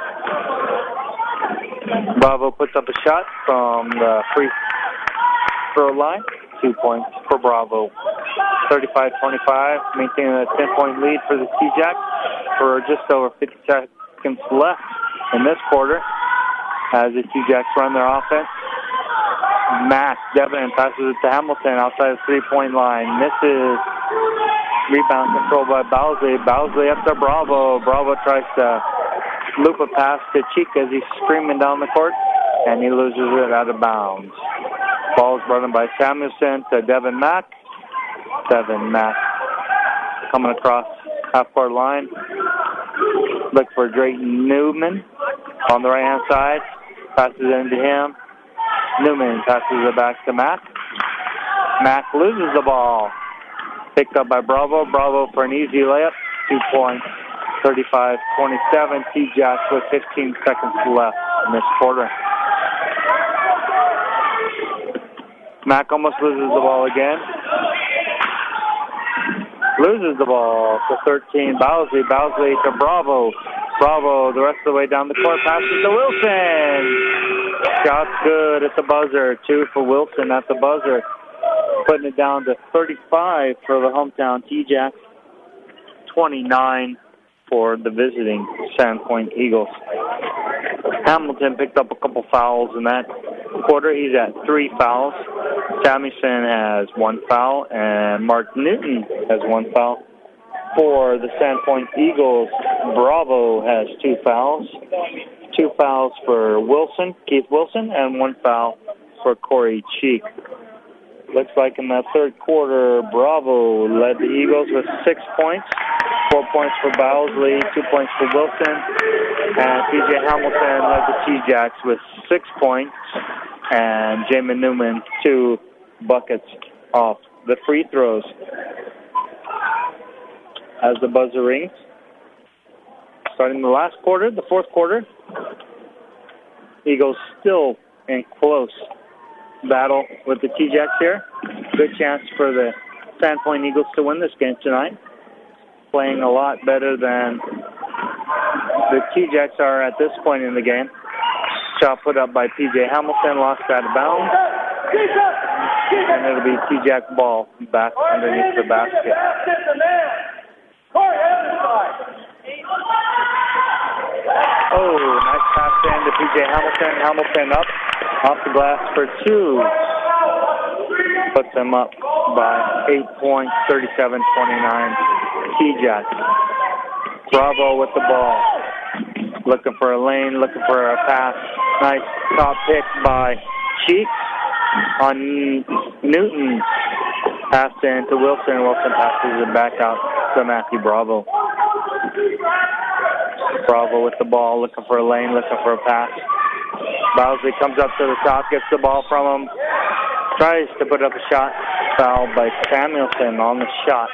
Bravo puts up a shot from the free throw line. 2 points for Bravo. 35-25, maintaining a 10-point lead for the T-Jacks for just over 50 seconds left in this quarter. As the T-Jacks run their offense. Mack, Devin passes it to Hamilton outside the three-point line. Misses. Rebound controlled by Bowsley. Bowsley up to Bravo. Bravo tries to loop a pass to Cheek as he's screaming down the court, and he loses it out of bounds. Ball is brought in by Samuelson to Devin Mack. Devin Mack coming across half-court line. Look for Drayton Newman on the right-hand side. Passes it into him. Newman passes it back to Mack. Mack loses the ball. Picked up by Bravo. Bravo for an easy layup. 2 points. 35-27. T-Jacks with 15 seconds left in this quarter. Mack almost loses the ball again. Loses the ball to 13. Bowsley to Bravo. Bravo the rest of the way down the court. Passes to Wilson. Shot's good at the buzzer. 2 for Wilson at the buzzer. Putting it down to 35 for the hometown T-Jacks. 29 for the visiting Sandpoint Eagles. Hamilton picked up a couple fouls in that quarter. He's at 3 fouls. Samuelson has 1 foul, and Mark Newton has 1 foul. For the Sandpoint Eagles, Bravo has 2 fouls. 2 fouls for Wilson, Keith Wilson, and 1 foul for Corey Cheek. Looks like in that third quarter, Bravo led the Eagles with 6 points. 4 points for Bowsley, 2 points for Wilson. And P.J. Hamilton led the T-Jacks with 6 points. And Jamin Newman, 2 buckets off the free throws. As the buzzer rings. Starting the last quarter, the fourth quarter. Eagles still in close battle with the T-Jacks here. Good chance for the Sandpoint Eagles to win this game tonight. Playing a lot better than The T-Jacks are at this point in the game. Shot put up by P.J. Hamilton, lost out of bounds. And it'll be T-Jack ball back underneath the basket. Oh, nice pass in to P.J. Hamilton. Hamilton up off the glass for two. Puts them up by 8 points, 37-29. T-Jack. Bravo with the ball. Looking for a lane, looking for a pass. Nice top pick by Cheeks on Newton. Pass in to Wilson. Wilson passes it back out to Matthew Bravo. Bravo with the ball, looking for a lane, looking for a pass. Bowsley comes up to the top, gets the ball from him. Tries to put up a shot. Foul by Samuelson on the shot.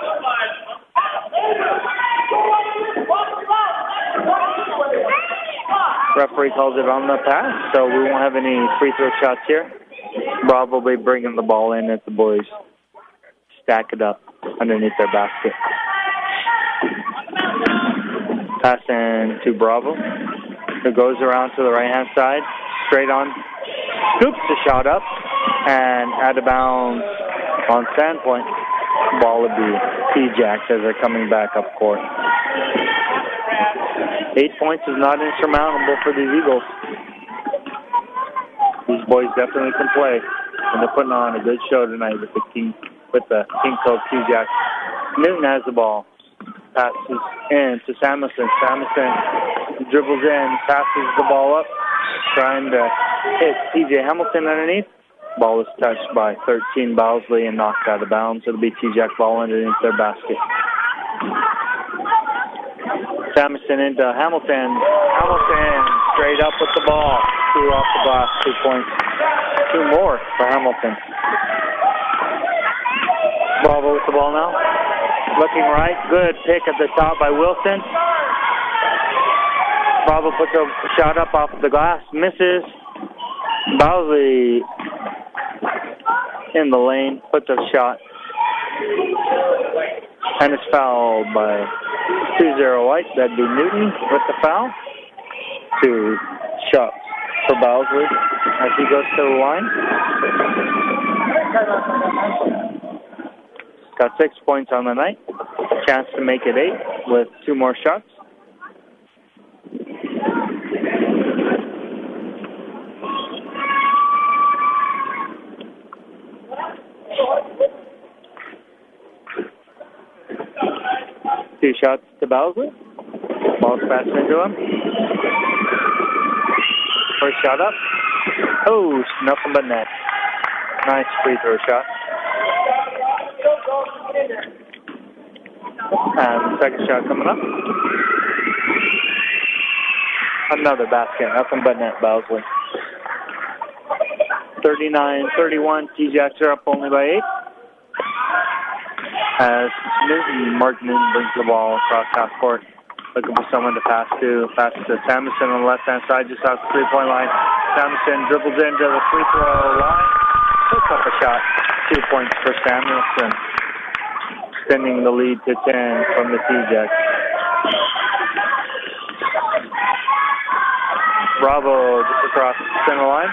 Referee calls it on the pass, so we won't have any free throw shots here. Bravo will be bringing the ball in as the boys stack it up underneath their basket. Pass in to Bravo, who goes around to the right-hand side, straight on, scoops the shot up, and out of bounds on Sandpoint. Ball would be T-Jacks as they're coming back up court. 8 points is not insurmountable for these Eagles. These boys definitely can play, and they're putting on a good show tonight with the King Cove T-Jacks. Newton has the ball. Passes in to Samuelson. Samuelson dribbles in, passes the ball up, trying to hit P.J. Hamilton underneath. Ball is touched by 13 Bowsley and knocked out of bounds. It'll be T-Jack ball underneath their basket. Samuelson into Hamilton. Hamilton straight up with the ball. Two off the glass, 2 points. Two more for Hamilton. Bravo with the ball now. Looking right. Good pick at the top by Wilson. Bravo puts a shot up off the glass. Misses. Bowsley in the lane. Puts a shot. And it's fouled by 2-0 White. That'd be Newton with the foul. 2 shots for Bowsley as he goes to the line. Got 6 points on the night. Chance to make it 8 with 2 more shots. Two shots to Bowsley. Ball's passed into him. First shot up. Oh, nothing but net. Nice free throw shot. And second shot coming up. Another basket. Nothing but net, Bowsley. 39-31. T-Jacks are up only by 8. As Mark Newton brings the ball across half court. Looking for someone to pass to. Passes to Samuelson on the left-hand side, just off the three-point line. Samuelson dribbles into the free throw line. Puts up a shot. 2 points for Samuelson. Extending the lead to 10 from the T-Jacks. Bravo just across the center line.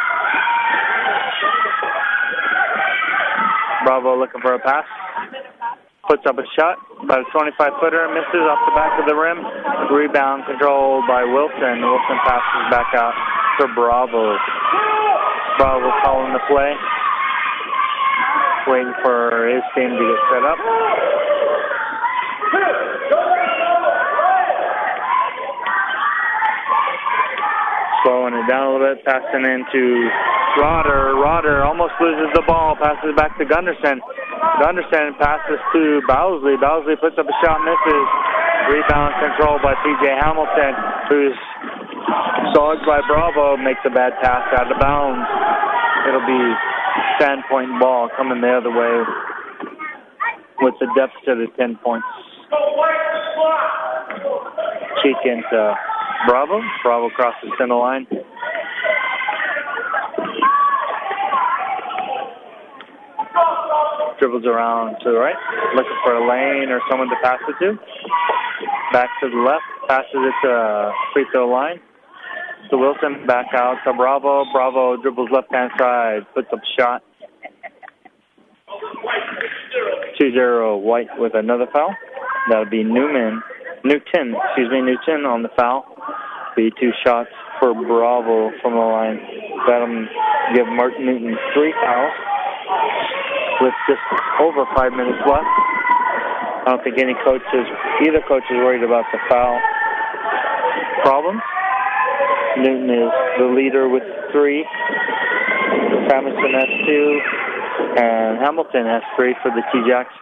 Bravo looking for a pass. Puts up a shot, about a 25-footer, misses off the back of the rim. Rebound controlled by Wilson. Wilson passes back out for Bravo. Bravo calling the play. Waiting for his team to get set up. Slowing it down a little bit, passing into Rodder. Rodder almost loses the ball, passes back to Gunderson. Gunderson passes to Bowsley. Bowsley puts up a shot, misses. Rebound controlled by P.J. Hamilton, who's dogged by Bravo, makes a bad pass out of bounds. It'll be Sandpoint ball coming the other way with the deficit of 10 points. Cheek into Bravo. Bravo crosses the center line. Dribbles around to the right, looking for a lane or someone to pass it to. Back to the left, passes it to free throw line. To Wilson, back out to Bravo. Bravo dribbles left-hand side, puts up a shot. 2-0 White with another foul. That'll be Newton on the foul. Be 2 shots for Bravo from the line. That'll give Martin Newton 3 fouls with just over 5 minutes left. I don't think either coach is worried about the foul problems. Newton is the leader with 3. Samuelson has 2. And Hamilton has 3 for the T-Jacks.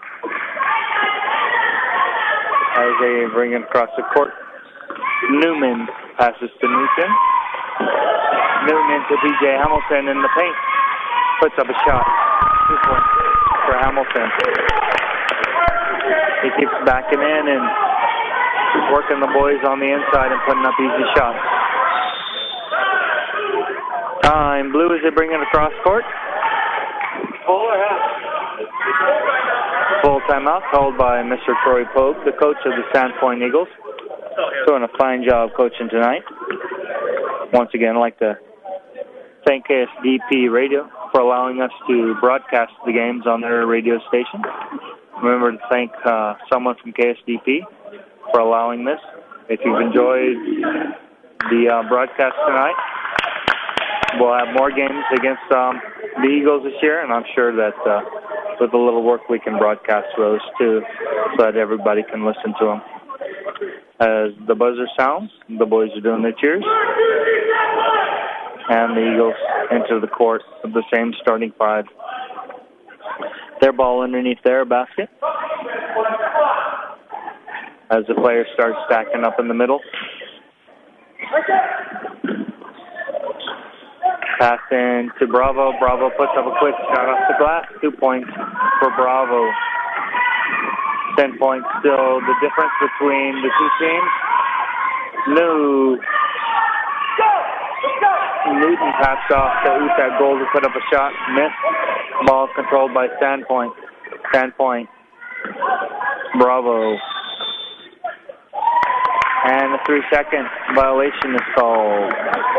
As they bring it across the court, Newman passes to Newton. Newton into DJ Hamilton in the paint. Puts up a shot. 2 points for Hamilton. He keeps backing in and working the boys on the inside and putting up easy shots. Time blue as they bring it across court. Full timeout called by Mr. Troy Pope, the coach of the Sandpoint Eagles. Doing a fine job coaching tonight. Once again, I'd like to thank KSDP Radio for allowing us to broadcast the games on their radio station. Remember to thank someone from KSDP for allowing this. If you've enjoyed the broadcast tonight, we'll have more games against the Eagles this year, and I'm sure that with a little work we can broadcast those too so that everybody can listen to them. As the buzzer sounds, the boys are doing their cheers, and the Eagles enter the court with the same starting 5. Their ball underneath their basket as the players start stacking up in the middle. Pass in to Bravo. Bravo puts up a quick shot off the glass. 2 points for Bravo. 10 points still the difference between the two teams. Newton passed off to Utak Gold to put up a shot. Missed. Ball controlled by Sandpoint. Sandpoint. Bravo. And a 3-second violation is called.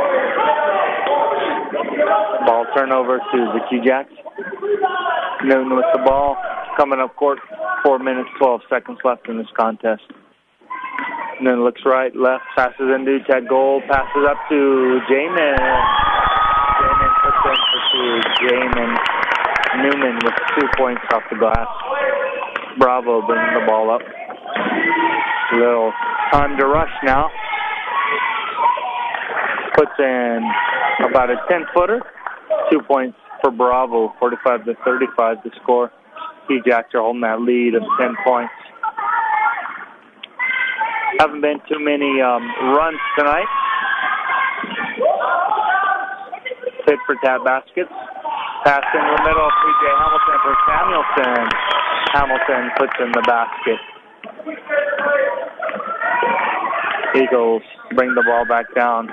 Ball turnover to the T-Jacks. Newton with the ball. Coming up court. 4 minutes, 12 seconds left in this contest. Newton looks right, left, passes into Ted Gold, passes up to Jamin. Jamin puts in to Jamin. Newman with 2 points off the glass. Bravo bringing the ball up. Little time to rush now. Puts in about a 10-footer. 2 points for Bravo, 45-35 to score. T-Jacks are holding that lead of 10 points. Haven't been too many runs tonight. Tit for tat baskets. Pass in the middle, P.J. Hamilton for Samuelson. Hamilton puts in the basket. Eagles bring the ball back down.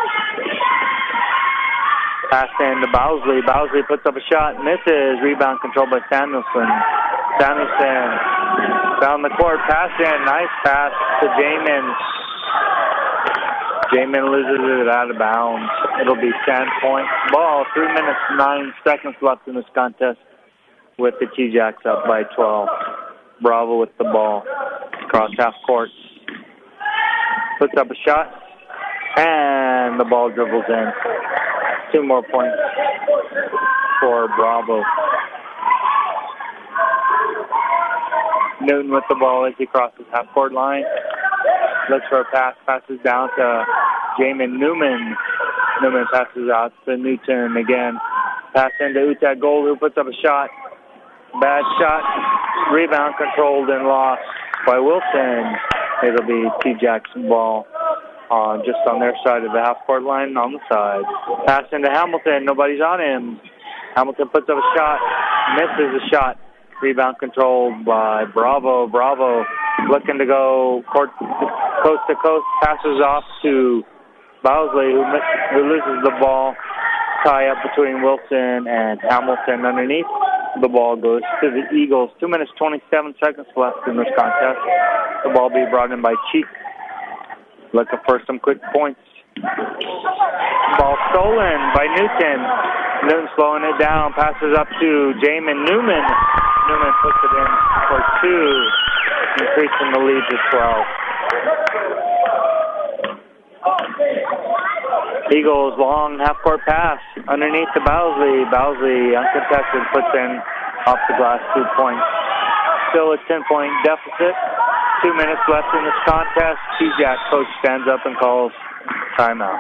Pass in to Bowsley. Bowsley puts up a shot, misses. Rebound controlled by Samuelson. Samuelson down the court, pass in. Nice pass to Jamin. Jamin loses it out of bounds. It'll be Sandpoint ball. 3 minutes, 9 seconds left in this contest with the T-Jacks up by 12. Bravo with the ball. Across half court. Puts up a shot. And the ball dribbles in. 2 more points for Bravo. Newton with the ball as he crosses half-court line. Looks for a pass, passes down to Jamin Newman. Newman passes out to Newton again. Pass into Utak Gold, who puts up a shot. Bad shot. Rebound controlled and lost by Wilson. It'll be T-Jacks ball just on their side of the half-court line on the side. Pass into Hamilton. Nobody's on him. Hamilton puts up a shot. Misses a shot. Rebound controlled by Bravo. Bravo looking to go coast to coast. Passes off to Bowsley, who loses the ball. Tie up between Wilson and Hamilton underneath. The ball goes to the Eagles. 2 minutes, 27 seconds left in this contest. The ball be brought in by Cheek. looking for some quick points. Ball stolen by Newton. Newton slowing it down, passes up to Jamin Newman. Newman puts it in for 2, increasing the lead to 12. Eagles long half-court pass underneath to Bowsley. Bowsley uncontested, puts in off the glass 2 points. Still a 10-point deficit. 2 minutes left in this contest. T-Jack coach stands up and calls timeout.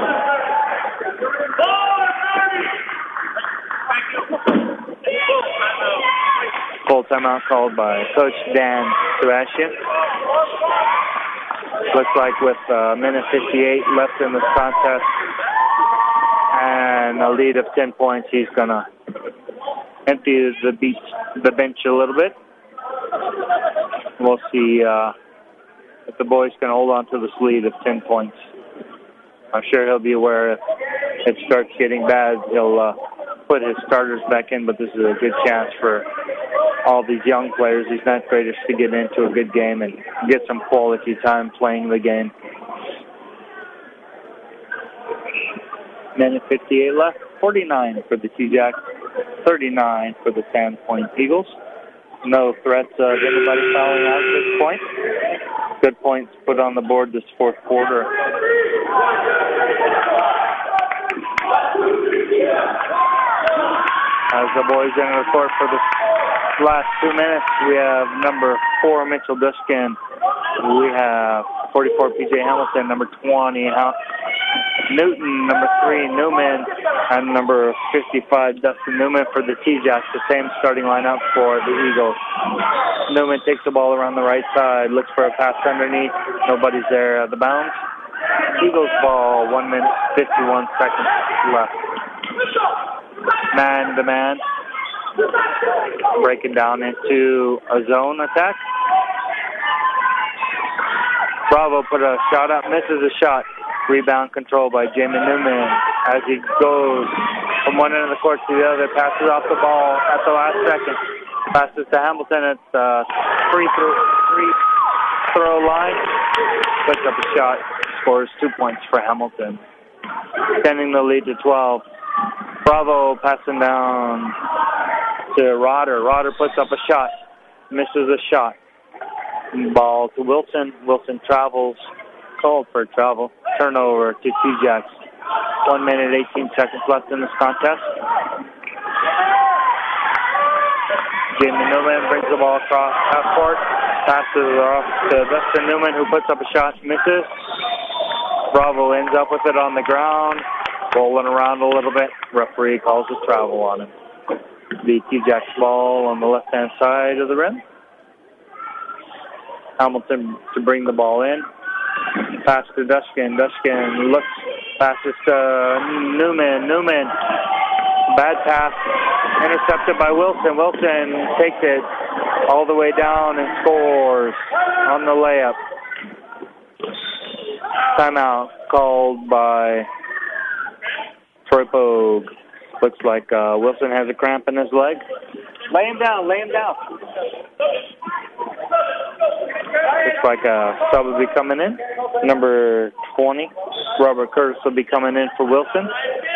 Full timeout called by Coach Dan Sebastian. Looks like with a minute 58 left in this contest and a lead of 10 points, he's going to empty the bench a little bit. We'll see if the boys can hold on to this lead of 10 points. I'm sure he'll be aware if it starts getting bad, he'll put his starters back in, but this is a good chance for all these young players, these ninth graders, to get into a good game and get some quality time playing the game. Minute 58 left, 49 for the T-Jacks, 39 for the Sandpoint Eagles. No threats of anybody fouling out at this point. Good points put on the board this fourth quarter. As the boys enter the court for the last 2 minutes, we have number 4, Mitchell Duskin. We have 44, P.J. Hamilton, number 20, Newton, number 3, Newman, and number 55, Dustin Newman for the T-Jacks, the same starting lineup for the Eagles. Newman takes the ball around the right side, looks for a pass underneath. Nobody's there at the bounds. Eagles ball, 1 minute, 51 seconds left. Man-to-man. Breaking down into a zone attack. Bravo put a shot up, misses a shot. Rebound control by Jamin Newman as he goes from one end of the court to the other, passes off the ball at the last second. Passes to Hamilton at the free throw line. Puts up a shot, scores 2 points for Hamilton. Extending the lead to 12. Bravo passing down to Roder. Roder puts up a shot, misses a shot. Ball to Wilson. Wilson travels, called for travel. Turnover to T-Jacks. 1 minute, 18 seconds left in this contest. Jamie Newman brings the ball across half court. Passes off to Dustin Newman, who puts up a shot, misses. Bravo ends up with it on the ground, rolling around a little bit. Referee calls a travel on him. The T-Jacks ball on the left-hand side of the rim. Hamilton to bring the ball in. Pass to Duskin. Duskin looks, passes to Newman. Newman, bad pass, intercepted by Wilson. Wilson takes it all the way down and scores on the layup. Timeout called by Troy Pogue. Looks like Wilson has a cramp in his leg. Lay him down, lay him down. Looks like a sub will be coming in. Number 20, Robert Curtis will be coming in for Wilson.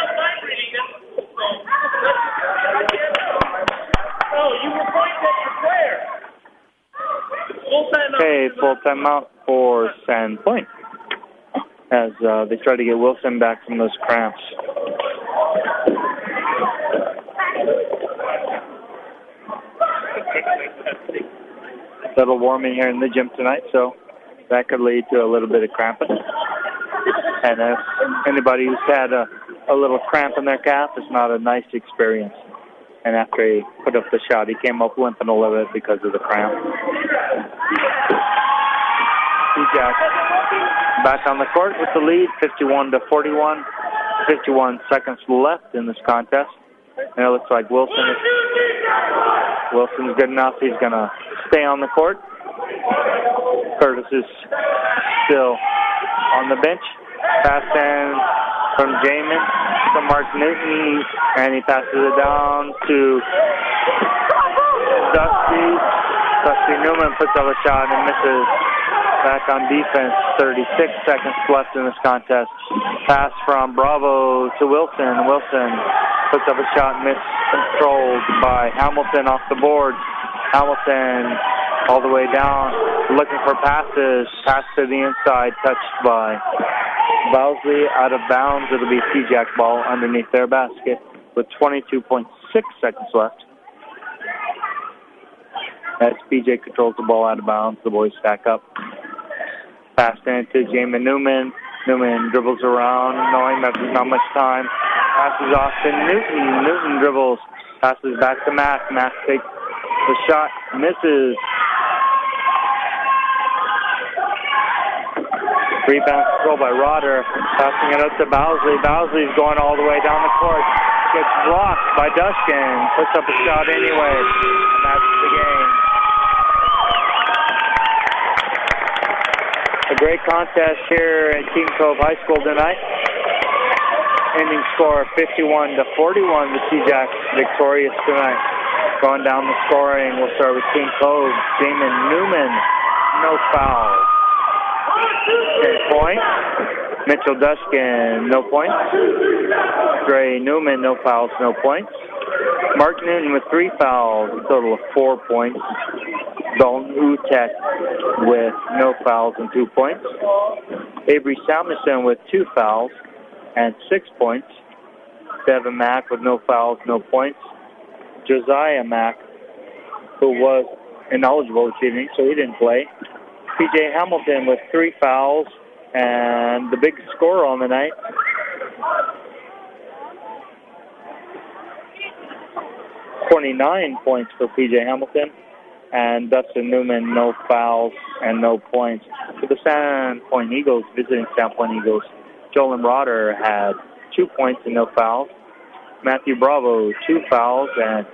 Okay, full timeout for Sandpoint as they try to get Wilson back from those cramps. A little warm in here in the gym tonight, so that could lead to a little bit of cramping. And if anybody who's had a little cramp in their calf, it's not a nice experience. And after he put up the shot, he came up limping a little bit because of the cramp. T-Jack back on the court with the lead, 51-41. 51 seconds left in this contest. And it looks like Wilson's good enough. He's going to stay on the court. Curtis is still on the bench. Pass in from Jamin to Mark Newton, and he passes it down to Dusty. Dusty Newman puts up a shot and misses. back on defense. 36 seconds left in this contest. Pass from Bravo to Wilson. Wilson puts up a shot, miscontrolled by Hamilton off the board. Hamilton all the way down, looking for passes. Pass to the inside, touched by Bowsley, out of bounds. It'll be T-Jack ball underneath their basket with 22.6 seconds left. As PJ controls the ball out of bounds, the boys stack up. Pass into Jamin Newman. Newman dribbles around, knowing that there's not much time. Passes off to Newton. Newton dribbles. Passes back to Mack. Mack takes the shot, misses. Rebound control by Roder. Passing it up to Bowsley. Bowsley's going all the way down the court. Gets blocked by Dushkin. Puts up a shot anyway. And that's the game. A great contest here at King Cove High School tonight. Ending score 51-41. The T-Jacks victorious tonight. Going down the scoring, we'll start with King Cove. Jamin Newman, no foul. 10 points. Mitchell Dushkin, no points. Gray Newman, no fouls, no points. Mark Newton with 3 fouls, a total of 4 points. Dalton Utek with no fouls and 2 points. Avery Samuelson with 2 fouls and 6 points. Devin Mack with no fouls, no points. Josiah Mack, who was ineligible this evening, so he didn't play. P.J. Hamilton with 3 fouls, and the big scorer on the night, .29 points for P.J. Hamilton, and Dustin Newman, no fouls and no points. For the Sandpoint Eagles, visiting Sandpoint Eagles, Joel Roder had 2 points and no fouls. Matthew Bravo, 2 fouls and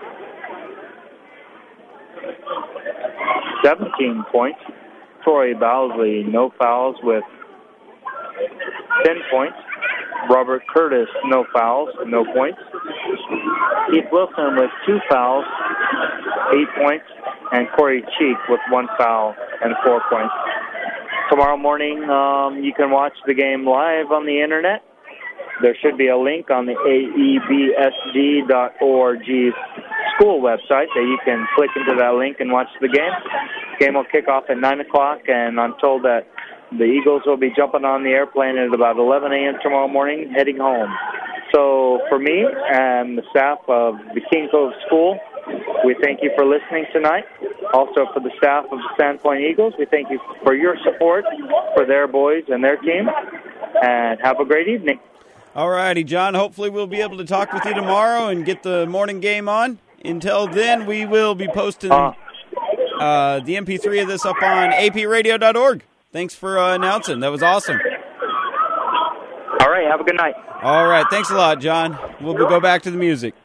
17 points. Troy Bowsley, no fouls with 10 points. Robert Curtis, no fouls, no points. Keith Wilson with 2 fouls, 8 points. And Corey Cheek with 1 foul and 4 points. Tomorrow morning, you can watch the game live on the internet. There should be a link on the aebsd.org school website that you can click into that link and watch the game. The game will kick off at 9 o'clock, and I'm told that the Eagles will be jumping on the airplane at about 11 a.m. tomorrow morning, heading home. So for me and the staff of the King Cove School, we thank you for listening tonight. Also for the staff of the Sandpoint Eagles, we thank you for your support for their boys and their team, and have a great evening. All righty, John. Hopefully we'll be able to talk with you tomorrow and get the morning game on. Until then, we will be posting the MP3 of this up on apradio.org. Thanks for announcing. That was awesome. All right, have a good night. All right, thanks a lot, John. We'll go back to the music.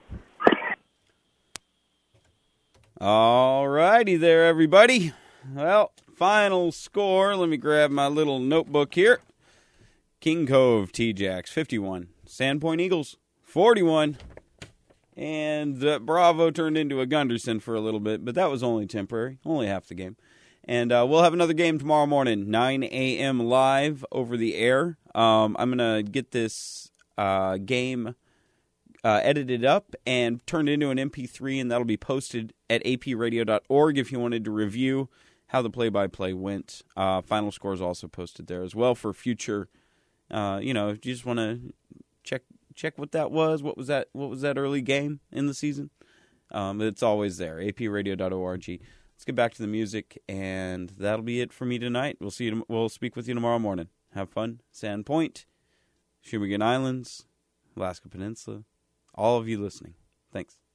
All righty there, everybody. Well, final score. Let me grab my little notebook here. King Cove T-Jacks, 51. Sandpoint Eagles, 41. And Bravo turned into a Gunderson for a little bit, but that was only temporary, only half the game. And we'll have another game tomorrow morning, 9 a.m. live over the air. I'm going to get this game edited up and turned into an MP3, and that'll be posted at apradio.org if you wanted to review how the play-by-play went. Final score is also posted there as well for future. If you just want to check what that was. What was that early game in the season? It's always there. apradio.org. Let's get back to the music, and that'll be it for me tonight. We'll speak with you tomorrow morning. Have fun. Sandpoint, Sheboygan Islands, Alaska Peninsula, all of you listening. Thanks.